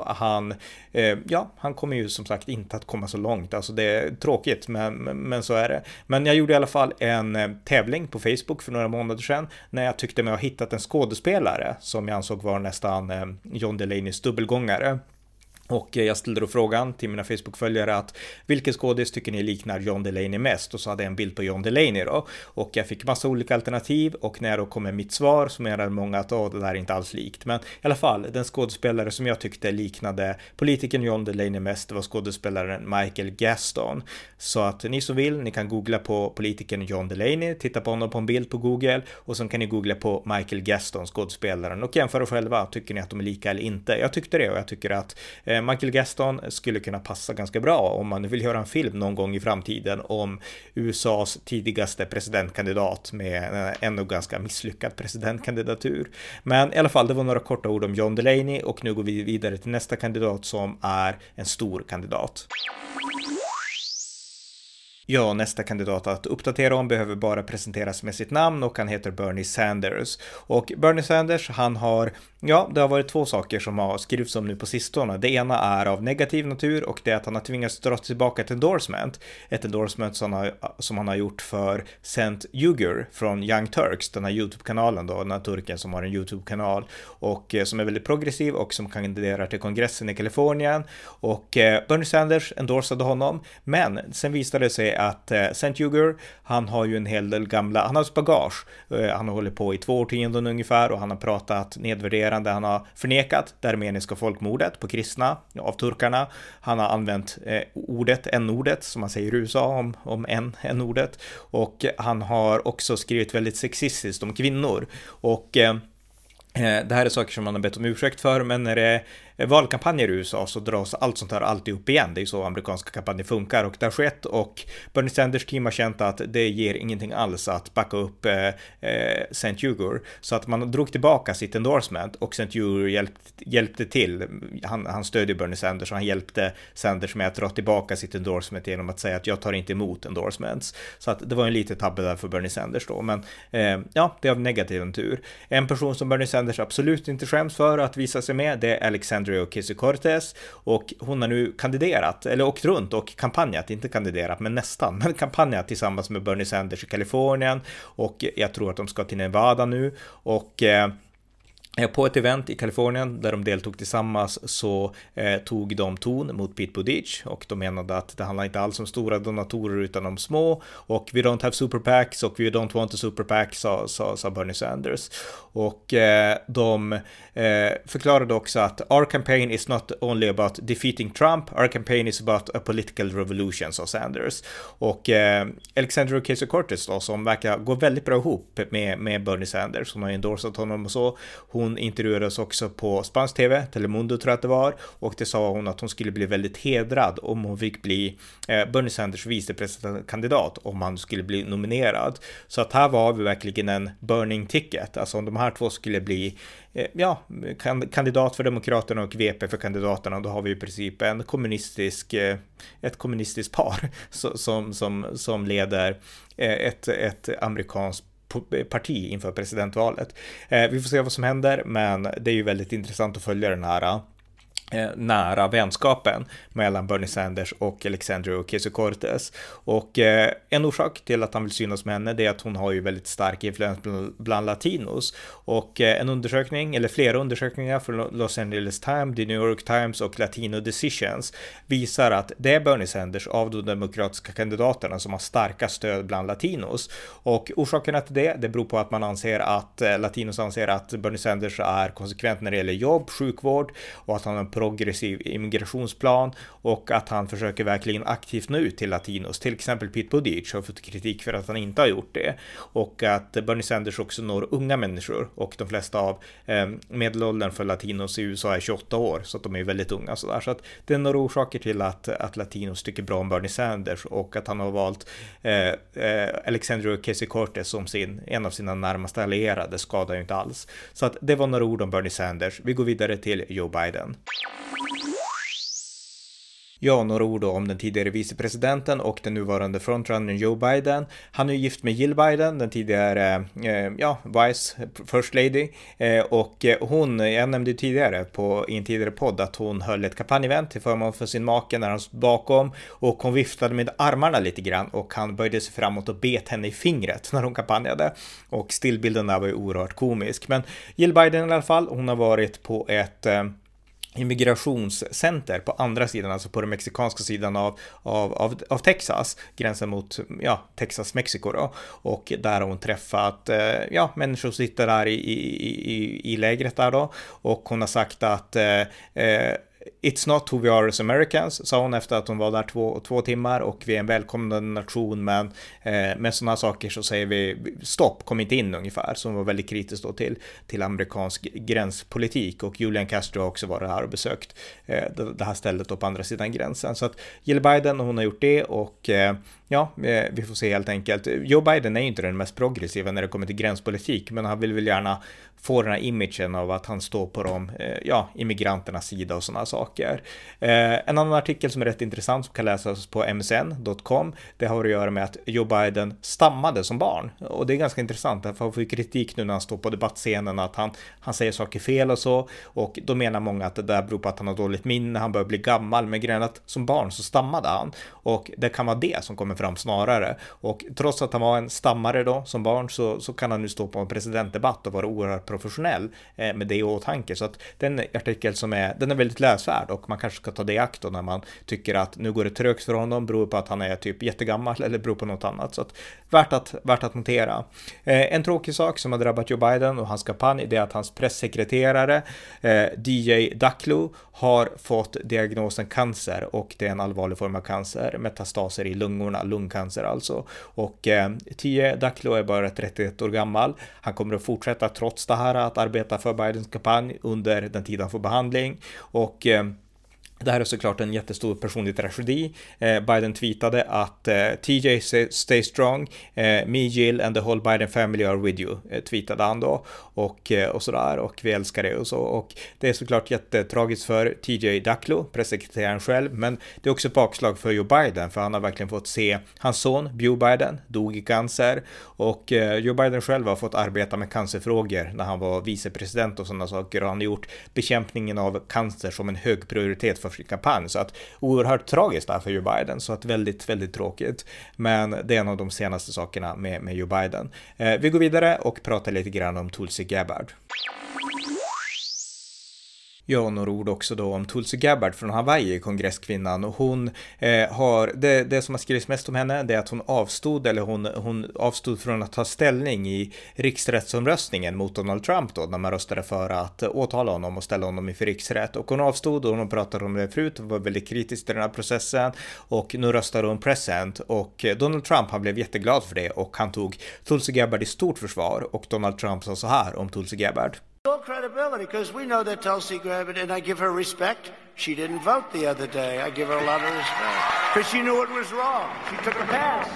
han kommer ju som sagt inte att komma så långt, alltså det är tråkigt men så är det. Men jag gjorde i alla fall en tävling på Facebook för några månader sedan när jag tyckte mig ha hittat en skådespelare som jag ansåg var nästan John Delaneys dubbelgångare. Och jag ställde då frågan till mina Facebook-följare att vilken skådis tycker ni liknar John Delaney mest? Och så hade jag en bild på John Delaney då. Och jag fick massa olika alternativ, och när jag då kom med mitt svar så menade många att det där är inte alls likt. Men i alla fall, den skådespelare som jag tyckte liknade politikern John Delaney mest var skådespelaren Michael Gaston. Så att ni som vill, ni kan googla på politikern John Delaney, titta på honom på en bild på Google, och sen kan ni googla på Michael Gaston, skådespelaren, och jämföra själva. Tycker ni att de är lika eller inte? Jag tyckte det, och jag tycker att Michael Gaston skulle kunna passa ganska bra om man vill göra en film någon gång i framtiden om USAs tidigaste presidentkandidat med en ännu ganska misslyckad presidentkandidatur. Men i alla fall, det var några korta ord om John Delaney, och nu går vi vidare till nästa kandidat som är en stor kandidat. Ja, nästa kandidat att uppdatera om behöver bara presenteras med sitt namn, och han heter Bernie Sanders. Och Bernie Sanders, det har varit två saker som har skrivits om nu på sistone. Det ena är av negativ natur, och det är att han har tvingats dra tillbaka ett endorsement som han har gjort för Cenk Uygur från Young Turks, den här YouTube-kanalen då, den här turken som har en YouTube-kanal och som är väldigt progressiv och som kandiderar till kongressen i Kalifornien. Och Bernie Sanders endorsade honom, men sen visade det sig att St. Huger, han har ju en hel del gamla, han har ett bagage. Han har hållit på i 2 årtionden ungefär och han har pratat nedvärderande, han har förnekat det armeniska folkmordet på kristna av turkarna. Han har använt n-ordet som man säger i USA om n-ordet, och han har också skrivit väldigt sexistiskt om kvinnor, och det här är saker som man har bett om ursäkt för, men när det valkampanjer i USA så dras allt sånt här alltid upp igen. Det är så amerikanska kampanjer funkar, och det har skett, och Bernie Sanders team har känt att det ger ingenting alls att backa upp St. Huger, så att man drog tillbaka sitt endorsement, och St. Huger hjälpte till. Han stödjer Bernie Sanders, och han hjälpte Sanders med att dra tillbaka sitt endorsement genom att säga att jag tar inte emot endorsements. Så att det var en liten tabbe där för Bernie Sanders då, men ja, det är av negativ natur. En person som Bernie Sanders absolut inte skäms för att visa sig med, det är Alexandria Ocasio-Cortez, och hon har nu kandiderat, eller åkt runt och kampanjat, inte kandiderat men nästan, men kampanjat tillsammans med Bernie Sanders i Kalifornien, och jag tror att de ska till Nevada nu, och på ett event i Kalifornien där de deltog tillsammans så tog de ton mot Pete Buttigieg, och de menade att det handlar inte alls om stora donatorer utan om små, och we don't have super PACs och we don't want a super PAC, sa Bernie Sanders. Och de förklarade också att our campaign is not only about defeating Trump, our campaign is about a political revolution, sa Sanders. Och Alexandria Ocasio-Cortez då, som verkar gå väldigt bra ihop med Bernie Sanders, hon har endorsat honom och så, hon intervjuades också på spansk TV, Telemundo tror jag att det var, och det sa hon att hon skulle bli väldigt hedrad om hon fick bli Bernie Sanders vicepresidentkandidat om han skulle bli nominerad. Så att här var vi verkligen en burning ticket, alltså om de här två skulle bli kandidat för Demokraterna och VP för kandidaterna, då har vi i princip ett kommunistiskt par som leder ett amerikanskt parti inför presidentvalet. Vi får se vad som händer, men det är ju väldigt intressant att följa den här nära vänskapen mellan Bernie Sanders och Alexandria Ocasio-Cortez. Och en orsak till att han vill synas med henne, det är att hon har ju väldigt stark influens bland latinos. Och en undersökning, eller flera undersökningar från Los Angeles Times, The New York Times och Latino Decisions visar att det är Bernie Sanders av de demokratiska kandidaterna som har starka stöd bland latinos. Och orsakerna till det beror på att man anser att latinos anser att Bernie Sanders är konsekvent när det gäller jobb, sjukvård, och att han har en progressiv immigrationsplan, och att han försöker verkligen aktivt nå ut till latinos. Till exempel Pete Buttigieg har fått kritik för att han inte har gjort det, och att Bernie Sanders också når unga människor, och de flesta av medelåldern för latinos i USA är 28 år, så att de är väldigt unga sådär. Så att det är några orsaker till att latinos tycker bra om Bernie Sanders, och att han har valt Alexandria Ocasio-Cortez som en av sina närmaste allierade skadar ju inte alls. Så att det var några ord om Bernie Sanders. Vi går vidare till Joe Biden. Ja, några ord om den tidigare vicepresidenten och den nuvarande frontrunnern Joe Biden. Han är gift med Jill Biden, den tidigare vice first lady, och hon, jag nämnde tidigare i en tidigare podd att hon höll ett kampanjevent till förmån för sin make när han stod bakom, och hon viftade med armarna lite grann, och han böjde sig framåt och bet henne i fingret när hon kampanjade, och stillbilden där var ju oerhört komisk. Men Jill Biden i alla fall, hon har varit på ett immigrationscenter på andra sidan, alltså på den mexikanska sidan av Texas, gränsen mot Texas, Mexiko då, och där har hon träffat människor som sitter där i lägret där då, och hon har sagt att It's not who we are as Americans, sa hon efter att hon var där två timmar, och vi är en välkomnande nation, men med sådana saker så säger vi stopp, kom inte in ungefär. Så hon var väldigt kritisk då till amerikansk gränspolitik, och Julian Castro har också varit här och besökt det här stället då på andra sidan gränsen. Så att Jill Biden, hon har gjort det, och vi får se helt enkelt. Joe Biden är ju inte den mest progressiva när det kommer till gränspolitik, men han vill väl gärna få den här imagen av att han står på immigranternas sida och sådana saker. En annan artikel som är rätt intressant som kan läsas på msn.com, det har att göra med att Joe Biden stammade som barn, och det är ganska intressant, för han får kritik nu när han står på debattscenen att han säger saker fel och så, och då menar många att det där beror på att han har dåligt minne, han börjar bli gammal, men grejen att som barn så stammade han, och det kan vara det som kommer fram snarare, och trots att han var en stammare då som barn så kan han nu stå på en presidentdebatt och vara oerhört professionell med det i åtanke. Så att den artikel den är väldigt läsvärd förvånansvärd, och man kanske ska ta det i akt då när man tycker att nu går det trögt för honom, beror på att han är typ jättegammal eller beror på något annat. Så att värt att notera. En tråkig sak som har drabbat Joe Biden och hans kampanj, det är att hans pressekreterare DJ Daklo har fått diagnosen cancer, och det är en allvarlig form av cancer, metastaser i lungorna, lungcancer alltså. Och DJ Daklo är bara 31 år gammal. Han kommer att fortsätta trots det här att arbeta för Bidens kampanj under den tid han får behandling, och det här är såklart en jättestor personlig tragedi. Biden tweetade att TJ stay strong, me, Jill and the whole Biden family are with you, tweetade han då, och sådär, och vi älskar det och så. Och det är såklart jättetragiskt för TJ Daklo, pressekreteraren själv, men det är också ett bakslag för Joe Biden, för han har verkligen fått se hans son Beau Biden dog i cancer, och Joe Biden själv har fått arbeta med cancerfrågor när han var vicepresident och sådana saker, och han har gjort bekämpningen av cancer som en hög prioritet för sin kampanj. Så att oerhört tragiskt där för Joe Biden, så att väldigt, väldigt tråkigt. Men det är en av de senaste sakerna med Joe Biden. Vi går vidare och pratar lite grann om Tulsi Gabbard. Ja, några ord också då om Tulsi Gabbard från Hawaii, kongresskvinnan, och hon har, det som har skrivits mest om henne, det är att hon avstod från att ta ställning i riksrättsomröstningen mot Donald Trump då, när man röstade för att åtala honom och ställa honom inför riksrätt, och hon avstod, och hon pratade om det förut och var väldigt kritisk till den här processen, och nu röstade hon present, och Donald Trump, han blev jätteglad för det, och han tog Tulsi Gabbard i stort försvar, och Donald Trump sa så här om Tulsi Gabbard. All credibility, because we know that Tulsi Gabbard, and I give her respect. She didn't vote the other day. I give her a lot of respect because she knew it was wrong. She took a pass.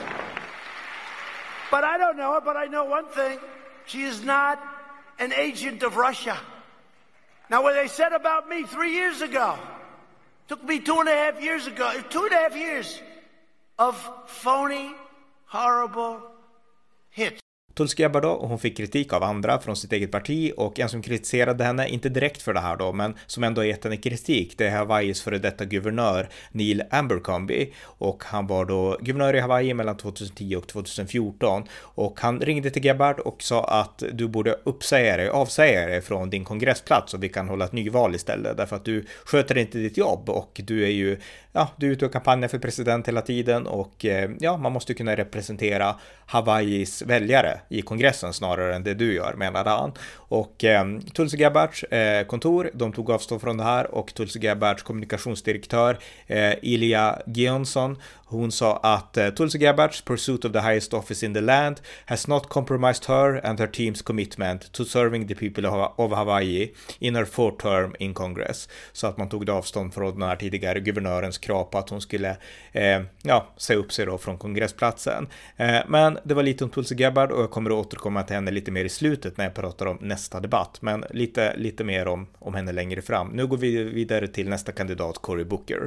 But I don't know her, but I know one thing. She is not an agent of Russia. Now, what they said about me 3 years ago, took me 2.5 years ago, 2.5 years of phony, horrible hits. Tulsi Gabbard då, hon fick kritik av andra från sitt eget parti, och en som kritiserade henne, inte direkt för det här då, men som ändå har gett henne kritik, det är Hawaiis före detta guvernör Neil Abercrombie, och han var då guvernör i Hawaii mellan 2010 och 2014, och han ringde till Gabbard och sa att du borde avsäga dig från din kongressplats, och vi kan hålla ett nyval istället, därför att du sköter inte ditt jobb, och du är ju, du är ute och kampanjar för president hela tiden, och man måste kunna representera Hawaiis väljare i kongressen snarare än det du gör, menade han. Och Tulsi Gabbards kontor, de tog avstånd från det här, och Tulsi Gabbards kommunikationsdirektör Ilya Gionsson, hon sa att Tulsi Gabbard's pursuit of the highest office in the land has not compromised her and her team's commitment to serving the people of Hawaii in her 4th term in Congress. Så att man tog avstånd från den här tidigare guvernörens krav på att hon skulle säga upp sig då från kongressplatsen. Men det var lite om Tulsi Gabbard, och jag kommer att återkomma till henne lite mer i slutet när jag pratar om nästa debatt. Men lite mer om henne längre fram. Nu går vi vidare till nästa kandidat, Cory Booker.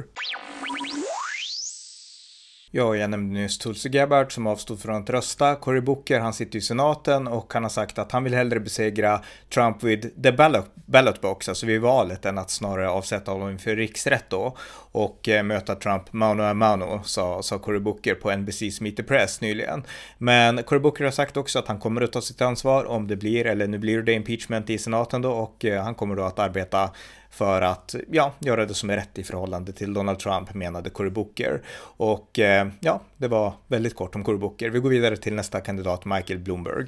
Ja, jag nämnde nyss Tulsi Gabbard som avstod från att rösta. Cory Booker, han sitter i senaten, och han har sagt att han vill hellre besegra Trump vid the ballot box, alltså vid valet, än att snarare avsätta honom inför riksrätt då, och möta Trump mano a mano, sa Cory Booker på NBC's Meet the Press nyligen. Men Cory Booker har sagt också att han kommer att ta sitt ansvar om det blir, eller nu blir det impeachment i senaten då, och han kommer då att arbeta för att göra det som är rätt i förhållande till Donald Trump, menade Cory Booker. Och det var väldigt kort om Cory Booker. Vi går vidare till nästa kandidat, Michael Bloomberg.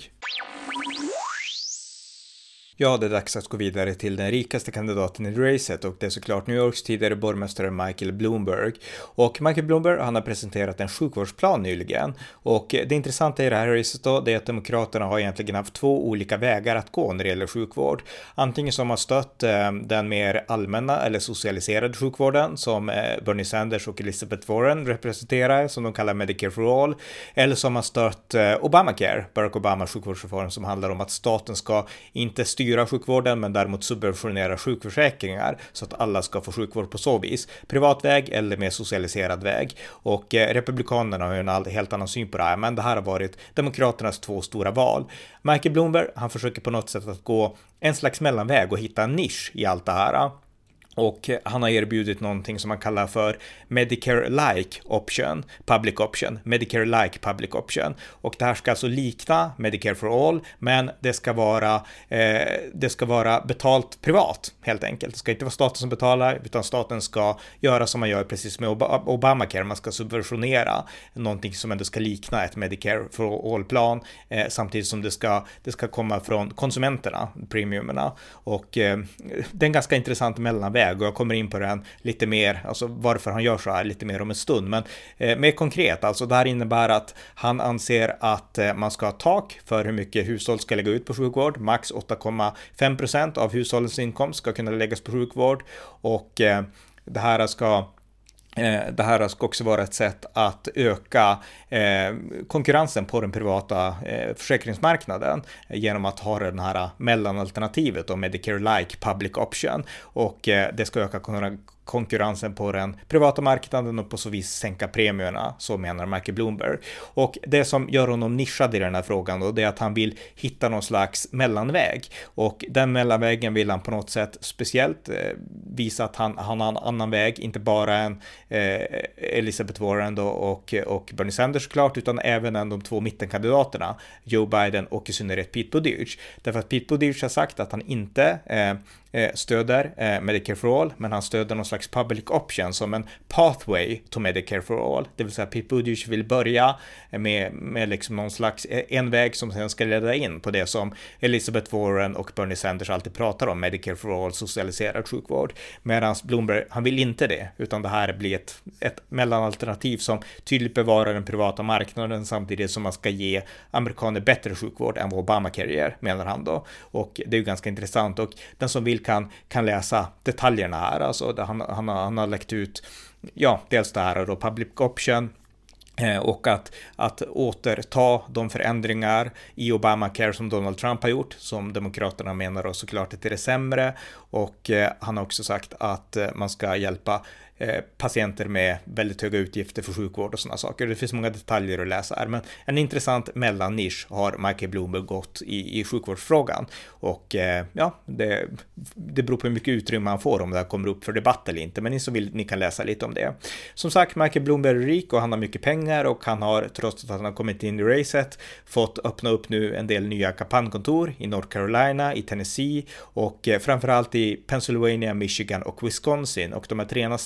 Ja, det är dags att gå vidare till den rikaste kandidaten i racet, och det är såklart New Yorks tidigare borgmästare Michael Bloomberg. Och Michael Bloomberg, han har presenterat en sjukvårdsplan nyligen, och det intressanta i det här racet då, det är att demokraterna har egentligen haft 2 olika vägar att gå när det gäller sjukvård. Antingen som har stött den mer allmänna eller socialiserade sjukvården som Bernie Sanders och Elizabeth Warren representerar, som de kallar Medicare for All, eller som har stött Obamacare, Barack Obamas sjukvårdsreform, som handlar om att staten ska inte styra sjukvården, men däremot subventionera sjukförsäkringar så att alla ska få sjukvård på så vis. Privat väg eller mer socialiserad väg. Och republikanerna har ju en helt annan syn på det här, men det här har varit demokraternas 2 stora val. Michael Bloomberg, han försöker på något sätt att gå en slags mellanväg och hitta en nisch i allt det här. Och han har erbjudit någonting som man kallar för Medicare-like option, public option, Medicare-like public option. Och det här ska alltså likna Medicare for all, men det ska vara betalt privat helt enkelt. Det ska inte vara staten som betalar, utan staten ska göra som man gör precis med Obamacare. Man ska subventionera någonting som ändå ska likna ett Medicare for all-plan, samtidigt som det ska komma från konsumenterna, premiumerna. Och det är en ganska intressant mellanväg. Och jag kommer in på den lite mer, alltså varför han gör så här lite mer om en stund. Men mer konkret, alltså det här innebär att han anser att man ska ha tak för hur mycket hushåll ska lägga ut på sjukvård. Max 8,5% av hushållens inkomst ska kunna läggas på sjukvård. Och det här ska också vara ett sätt att öka konkurrensen på den privata försäkringsmarknaden genom att ha den här mellanalternativet och Medicare-like public option, och det ska öka konkurrensen på den privata marknaden och på så vis sänka premierna, så menar Michael Bloomberg. Och det som gör honom nischad i den här frågan då, det är att han vill hitta någon slags mellanväg, och den mellanvägen vill han på något sätt speciellt visa att han har en annan väg, inte bara en Elizabeth Warren då och Bernie Sanders klart, utan även de två mittenkandidaterna Joe Biden och i synnerhet Pete Buttigieg. Därför att Pete Buttigieg har sagt att han inte stöder Medicare for all, men han stöder någon slags public option som en pathway to Medicare for all. Det vill säga Pete Buttigieg vill börja med liksom någon slags en väg som sen ska leda in på det som Elizabeth Warren och Bernie Sanders alltid pratar om, Medicare for all, socialiserad sjukvård. Medan Bloomberg, han vill inte det, utan det här blir ett mellanalternativ som tydligt bevarar den privata marknaden samtidigt som man ska ge amerikaner bättre sjukvård än vad Obamacare ger, menar han då. Och det är ju ganska intressant, och den som vill kan läsa detaljerna här. Alltså han har läckt ut, ja, dels det här då, public option, och att återta de förändringar i Obamacare som Donald Trump har gjort, som demokraterna menar då såklart att det är sämre, och han har också sagt att man ska hjälpa patienter med väldigt höga utgifter för sjukvård och sådana saker. Det finns många detaljer att läsa här, men en intressant mellannisch har Michael Bloomberg gått i sjukvårdsfrågan, och ja, det beror på hur mycket utrymme han får om det här kommer upp för debatt eller inte, men ni som vill, ni kan läsa lite om det. Som sagt, Michael Bloomberg är rik och han har mycket pengar, och han har, trots att han har kommit in i racet, fått öppna upp nu en del nya kampanjkontor i North Carolina, i Tennessee och framförallt i Pennsylvania, Michigan och Wisconsin, och de här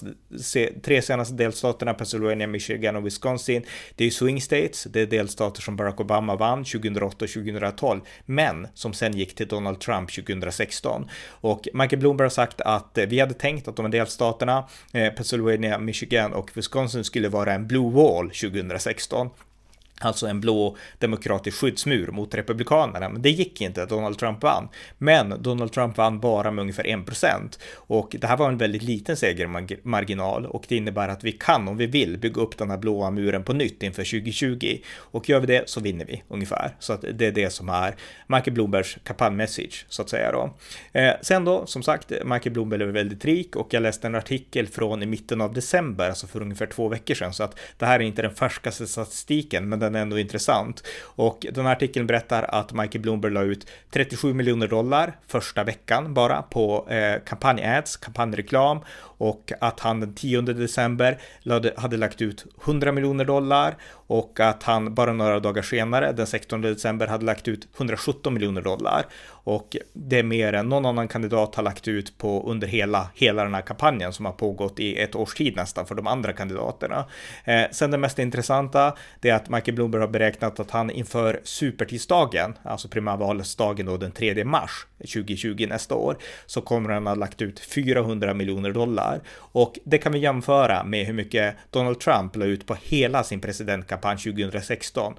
tre senaste delstaterna, Pennsylvania, Michigan och Wisconsin, det är swing states, det är delstater som Barack Obama vann 2008 och 2012, men som sen gick till Donald Trump 2016. Och Michael Bloomberg har sagt att vi hade tänkt att de här delstaterna, Pennsylvania, Michigan och Wisconsin, skulle vara en blue wall 2016. Alltså en blå demokratisk skyddsmur mot republikanerna. Men det gick inte, Donald Trump vann. Men Donald Trump vann bara med ungefär 1%. Och det här var en väldigt liten segermarginal. Och det innebär att vi kan, om vi vill, bygga upp den här blåa muren på nytt inför 2020. Och gör vi det så vinner vi ungefär. Så att det är det som är Michael Bloombergs kampanjmessage, så att säga då. Sen då, som sagt, Michael Bloomberg är väldigt rik. Och jag läste en artikel från i mitten av december, alltså för ungefär 2 veckor sedan. Så att det här är inte den färskaste statistiken, men den är ändå intressant. Och den här artikeln berättar att Michael Bloomberg la ut $37 miljoner första veckan bara på kampanjads, kampanjreklam, och att han den 10 december hade lagt ut $100 miljoner, och att han bara några dagar senare, den 16 december, hade lagt ut $117 miljoner. Och det är mer än någon annan kandidat har lagt ut på under hela den här kampanjen som har pågått i ett års tid nästan för de andra kandidaterna. Sen det mest intressanta, det är att Michael Bloomberg har beräknat att han inför supertisdagen, alltså primärvalsdagen då den 3 mars 2020 nästa år, så kommer han ha lagt ut $400 miljoner. Och det kan vi jämföra med hur mycket Donald Trump la ut på hela sin presidentkampanj 2016.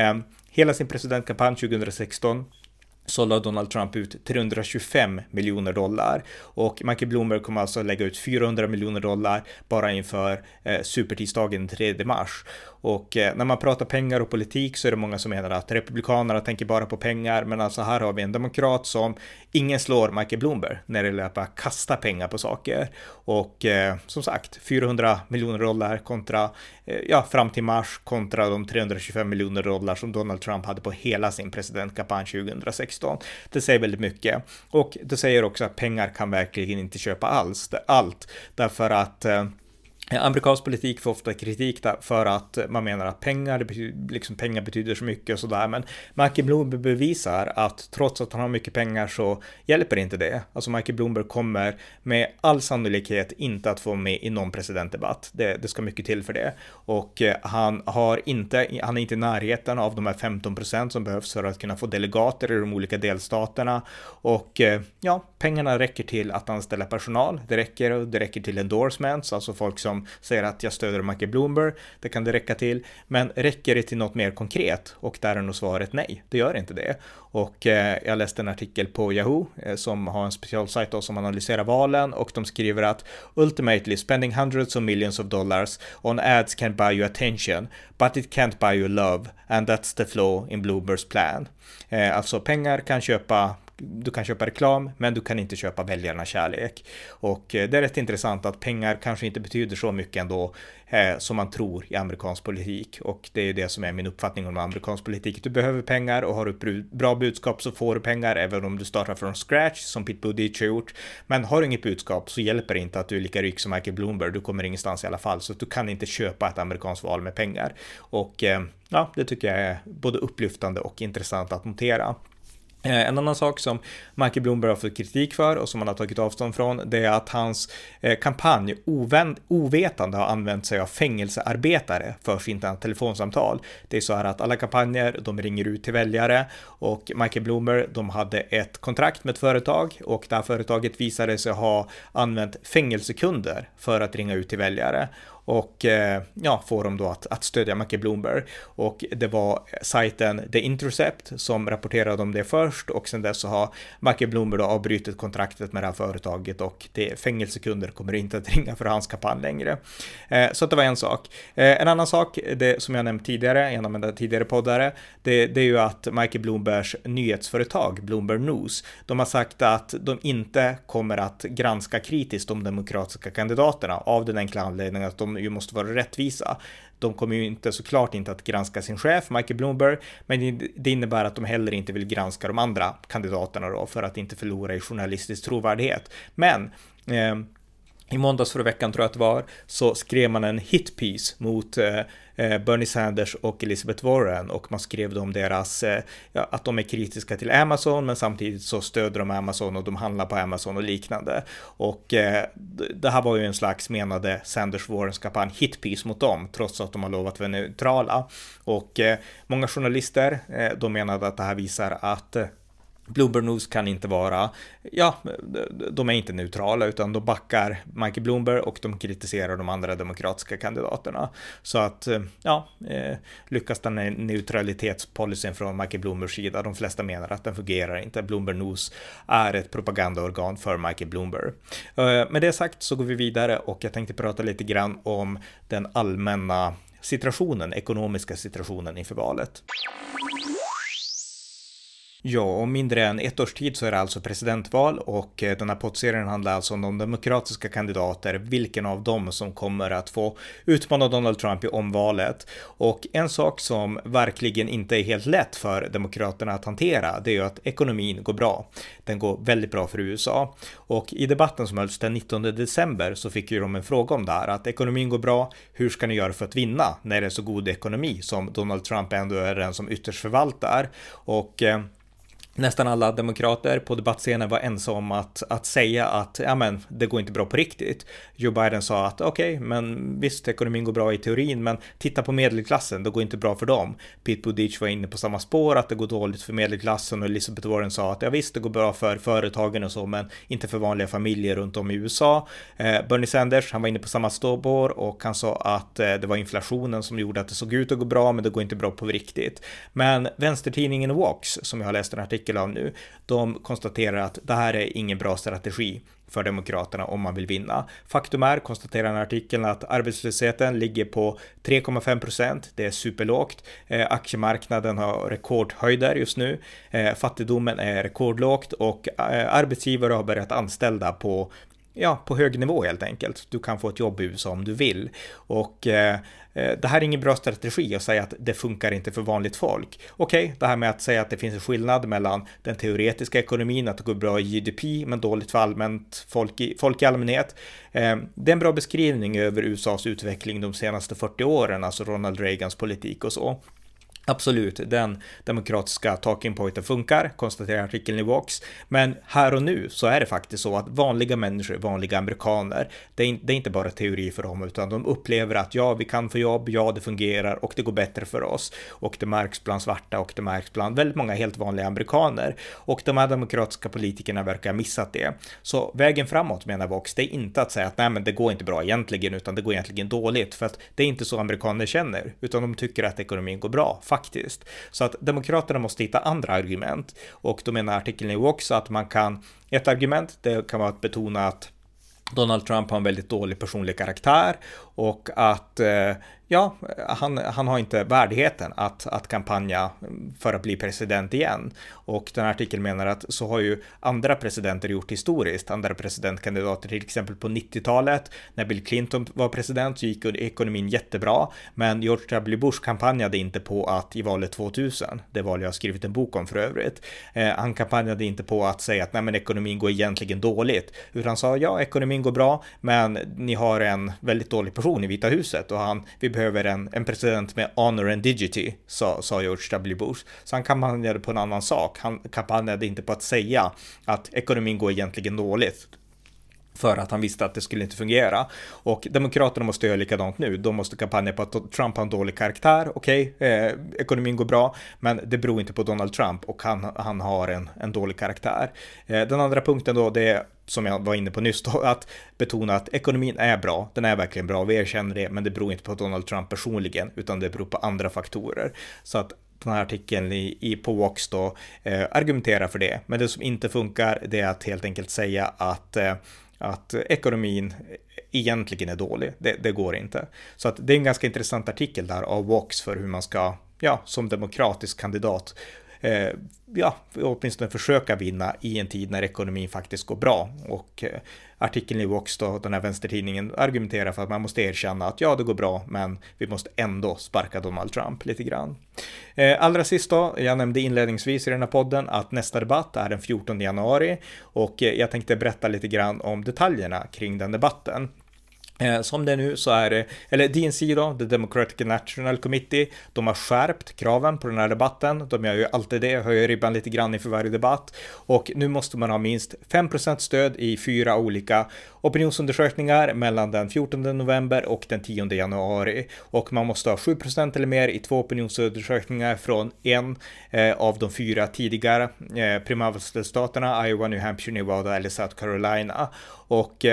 Hela sin presidentkampanj 2016 så la Donald Trump ut $325 miljoner, och Michael Bloomberg kommer alltså lägga ut $400 miljoner bara inför supertisdagen 3 mars. Och när man pratar pengar och politik så är det många som menar att republikanerna tänker bara på pengar, men alltså här har vi en demokrat som ingen slår Michael Bloomberg när det gäller att bara kasta pengar på saker. Och som sagt, 400 miljoner dollar kontra fram till mars kontra de 325 miljoner dollar som Donald Trump hade på hela sin presidentkampanj 2016. Det säger väldigt mycket. Och det säger också att pengar kan verkligen inte köpa allt. Därför att amerikansk politik får ofta kritik för att man menar att pengar betyder så mycket och sådär, men Michael Bloomberg bevisar att trots att han har mycket pengar så hjälper inte det. Alltså Michael Bloomberg kommer med all sannolikhet inte att få med i någon presidentdebatt. Det ska mycket till för det. Och han är inte i närheten av de här 15% som behövs för att kunna få delegater i de olika delstaterna. Och pengarna räcker till att anställa personal. Det räcker till endorsements, alltså folk som säger att jag stöder Michael Bloomberg, det kan det räcka till, men räcker det till något mer konkret? Och där är nog svaret nej, det gör inte det. Och jag läste en artikel på Yahoo som har en specialsajt som analyserar valen, och de skriver att ultimately spending hundreds of millions of dollars on ads can buy you attention, but it can't buy you love, and that's the flaw in Bloombergs plan. Alltså pengar kan du kan köpa reklam, men du kan inte köpa väljarnas kärlek. Och det är rätt intressant att pengar kanske inte betyder så mycket ändå som man tror i amerikansk politik. Och det är det som är min uppfattning om amerikansk politik. Du behöver pengar, och har du ett bra budskap så får du pengar även om du startar från scratch som Pete Buttigieg har gjort. Men har du inget budskap så hjälper det inte att du är lika rik som Michael Bloomberg. Du kommer ingenstans i alla fall, så du kan inte köpa ett amerikanskt val med pengar. Och det tycker jag är både upplyftande och intressant att notera. En annan sak som Michael Bloomberg har fått kritik för och som han har tagit avstånd från, det är att hans kampanj ovetande har använt sig av fängelsearbetare för sina telefonsamtal. Det är så här att alla kampanjer, de ringer ut till väljare, och Michael Bloomberg, de hade ett kontrakt med ett företag, och det här företaget visade sig ha använt fängelsekunder för att ringa ut till väljare. Och får dem då att stödja Michael Bloomberg. Och det var sajten The Intercept som rapporterade om det först, och sen dess så har Michael Bloomberg då avbrutit kontraktet med det här företaget, och fängelsekunder kommer inte att ringa för hans kampanj längre. Så det var en sak. En annan sak, det som jag nämnt tidigare, en av mina tidigare poddare, det är ju att Michael Bloombergs nyhetsföretag, Bloomberg News, de har sagt att de inte kommer att granska kritiskt de demokratiska kandidaterna av den enkla anledningen att de ju måste vara rättvisa. De kommer ju såklart inte att granska sin chef Michael Bloomberg, men det innebär att de heller inte vill granska de andra kandidaterna då, för att inte förlora i journalistisk trovärdighet. Men i måndags förra veckan tror jag att det var, så skrev man en hitpiece mot Bernie Sanders och Elizabeth Warren, och man skrev om deras att de är kritiska till Amazon, men samtidigt så stöder de Amazon och de handlar på Amazon och liknande. Och det här var ju en slags, menade Sanders Warrens kampanj, hitpiece mot dem, trots att de har lovat att vara neutrala. Och många journalister de menade att det här visar att Bloomberg News kan inte vara, de är inte neutrala, utan de backar Michael Bloomberg och de kritiserar de andra demokratiska kandidaterna. Så att, lyckas den neutralitetspolicyn från Michael Bloombergs sida. De flesta menar att den fungerar inte. Bloomberg News är ett propagandaorgan för Michael Bloomberg. Med det sagt så går vi vidare, och jag tänkte prata lite grann om den allmänna situationen, ekonomiska situationen inför valet. Ja, om mindre än ett års tid så är det alltså presidentval, och den här poddserien handlar alltså om de demokratiska kandidater, vilken av dem som kommer att få utmana Donald Trump i omvalet. Och en sak som verkligen inte är helt lätt för demokraterna att hantera, det är ju att ekonomin går bra. Den går väldigt bra för USA. Och i debatten som hölls den 19 december så fick ju de en fråga om det här, att ekonomin går bra, hur ska ni göra för att vinna när det är så god ekonomi som Donald Trump ändå är den som ytterst förvaltar? Och nästan alla demokrater på debattscenen var ensamma om att säga att det går inte bra på riktigt. Joe Biden sa att okej, men visst, ekonomin går bra i teorin, men titta på medelklassen, det går inte bra för dem. Pete Buttigieg var inne på samma spår, att det går dåligt för medelklassen, och Elizabeth Warren sa att visst, det går bra för företagen och så, men inte för vanliga familjer runt om i USA. Bernie Sanders, han var inne på samma spår, och han sa att det var inflationen som gjorde att det såg ut att gå bra, men det går inte bra på riktigt. Men vänstertidningen Vox, som jag har läst en artikel av nu, de konstaterar att det här är ingen bra strategi. för Demokraterna om man vill vinna. Faktum är, konstaterar den artikeln, att arbetslösheten ligger på 3,5%. Det är superlågt. Aktiemarknaden har rekordhöjder just nu. Fattigdomen är rekordlågt och arbetsgivare har börjat anställa på hög nivå helt enkelt. Du kan få ett jobb i USA om du vill. Och det här är ingen bra strategi att säga att det funkar inte för vanligt folk. Okej, det här med att säga att det finns en skillnad mellan den teoretiska ekonomin, att det går bra i GDP men dåligt för allmänt folk i allmänhet. Det är en bra beskrivning över USAs utveckling de senaste 40 åren, alltså Ronald Reagans politik och så. Absolut, den demokratiska talking pointen funkar, konstaterar artikeln i Vox. Men här och nu så är det faktiskt så att vanliga människor, vanliga amerikaner, det är inte bara teori för dem, utan de upplever att vi kan få jobb, det fungerar och det går bättre för oss. Och det märks bland svarta och det märks bland väldigt många helt vanliga amerikaner. Och de här demokratiska politikerna verkar ha missat det. Så vägen framåt, menar Vox, det är inte att säga att nej, men det går inte bra egentligen, utan det går egentligen dåligt. För att det är inte så amerikaner känner, utan de tycker att ekonomin går bra. Faktiskt. Så att demokraterna måste hitta andra argument, och då menar artikeln ju också att ett argument, det kan vara att betona att Donald Trump har en väldigt dålig personlig karaktär och att han har inte värdigheten att kampanja för att bli president igen. Och den här artikeln menar att så har ju andra presidenter gjort historiskt. Andra presidentkandidater, till exempel på 90-talet när Bill Clinton var president, så gick ekonomin jättebra. Men George W. Bush kampanjade inte på att i valet 2000, det val jag har skrivit en bok om för övrigt, han kampanjade inte på att säga att nej, men ekonomin går egentligen dåligt. Utan han sa ekonomin går bra, men ni har en väldigt dålig person i Vita huset och vi behöver en president med honor and dignity, sa George W. Bush. Så han kampanjade på en annan sak. Han kampanjade inte på att säga att ekonomin går egentligen dåligt, för att han visste att det skulle inte fungera. Och demokraterna måste göra likadant nu. De måste kampanja på att Trump har en dålig karaktär. Okej, ekonomin går bra, men det beror inte på Donald Trump och han har en dålig karaktär. Den andra punkten då, det är, som jag var inne på nyss då, att betona att ekonomin är bra. Den är verkligen bra, vi erkänner det, men det beror inte på Donald Trump personligen, utan det beror på andra faktorer. Så att den här artikeln på Vox då argumenterar för det. Men det som inte funkar, det är att helt enkelt säga att ekonomin egentligen är dålig. Det går inte. Så att det är en ganska intressant artikel där av Vox för hur man ska, som demokratisk kandidat, åtminstone försöka vinna i en tid när ekonomin faktiskt går bra. Och artikeln i Vox då, den här vänstertidningen, argumenterar för att man måste erkänna att det går bra, men vi måste ändå sparka Donald Trump lite grann. Allra sist då, jag nämnde inledningsvis i den här podden att nästa debatt är den 14 januari och jag tänkte berätta lite grann om detaljerna kring den debatten. Som det nu så är det, DNC då, The Democratic National Committee, de har skärpt kraven på den här debatten. De gör ju alltid det, höjer ribban lite grann inför varje debatt. Och nu måste man ha minst 5% stöd i 4 olika opinionsundersökningar mellan den 14 november och den 10 januari. Och man måste ha 7% eller mer i 2 opinionsundersökningar från en av de 4 tidigare primärvalsstaterna, Iowa, New Hampshire, Nevada eller South Carolina. Och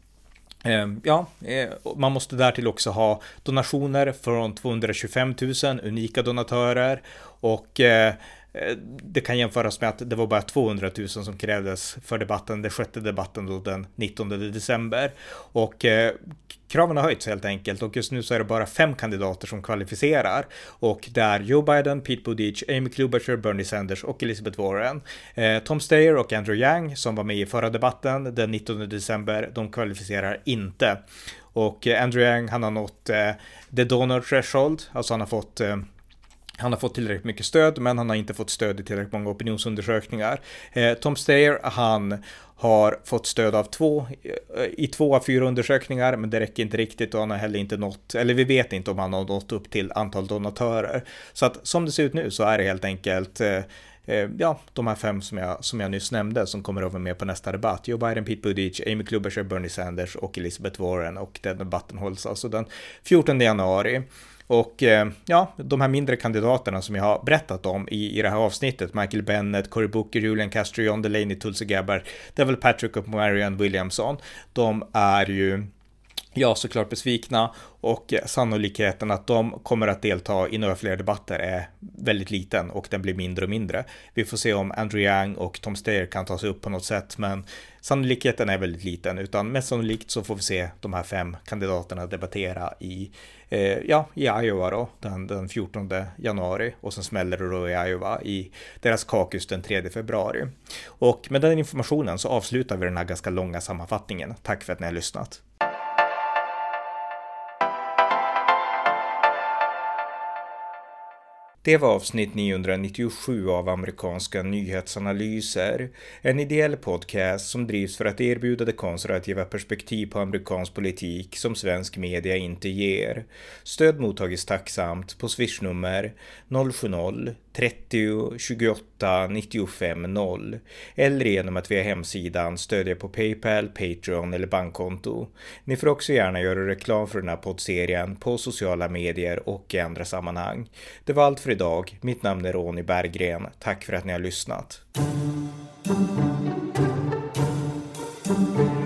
man måste därtill också ha donationer från 225 000 unika donatörer och det kan jämföras med att det var bara 200 000 som krävdes för debatten, den 6:e debatten då den 19 december. Och kraven har höjts helt enkelt och just nu så är det bara 5 kandidater som kvalificerar. Och det är Joe Biden, Pete Buttigieg, Amy Klobuchar, Bernie Sanders och Elizabeth Warren. Tom Steyer och Andrew Yang som var med i förra debatten den 19 december, de kvalificerar inte. Och Andrew Yang, han har nått the donor threshold, alltså han har fått tillräckligt mycket stöd, men han har inte fått stöd i tillräckligt många opinionsundersökningar. Tom Steyer, han har fått stöd av 2 av 4 undersökningar, men det räcker inte riktigt och han har heller inte nått, eller vi vet inte om han har nått upp till antal donatörer. Så att som det ser ut nu så är det helt enkelt de här 5 som jag nyss nämnde som kommer att vara med på nästa debatt. Joe Biden, Pete Buttigieg, Amy Klobuchar, Bernie Sanders och Elizabeth Warren, och den debatten hålls alltså den 14 januari. Och de här mindre kandidaterna som jag har berättat om i det här avsnittet, Michael Bennet, Cory Booker, Julian Castro, John Delaney, Tulsi Gabbard, Devil Patrick och Marianne Williamson, de är ju ja, såklart besvikna, och sannolikheten att de kommer att delta i några fler debatter är väldigt liten och den blir mindre och mindre. Vi får se om Andrew Yang och Tom Steyer kan ta sig upp på något sätt, men sannolikheten är väldigt liten, utan mest sannolikt så får vi se de här 5 kandidaterna debattera i Iowa då, den 14 januari, och sen smäller det då i Iowa i deras caucus den 3 februari. Och med den informationen så avslutar vi den här ganska långa sammanfattningen. Tack för att ni har lyssnat. Det var avsnitt 997 av amerikanska nyhetsanalyser, en ideell podcast som drivs för att erbjuda det konservativa perspektiv på amerikansk politik som svensk media inte ger. Stöd mottagis tacksamt på swishnummer 070-30 28 95 0 eller genom att via hemsidan stödja på PayPal, Patreon eller bankkonto. Ni får också gärna göra reklam för den här poddserien på sociala medier och i andra sammanhang. Det var allt för idag. Mitt namn är Ronny Berggren. Tack för att ni har lyssnat.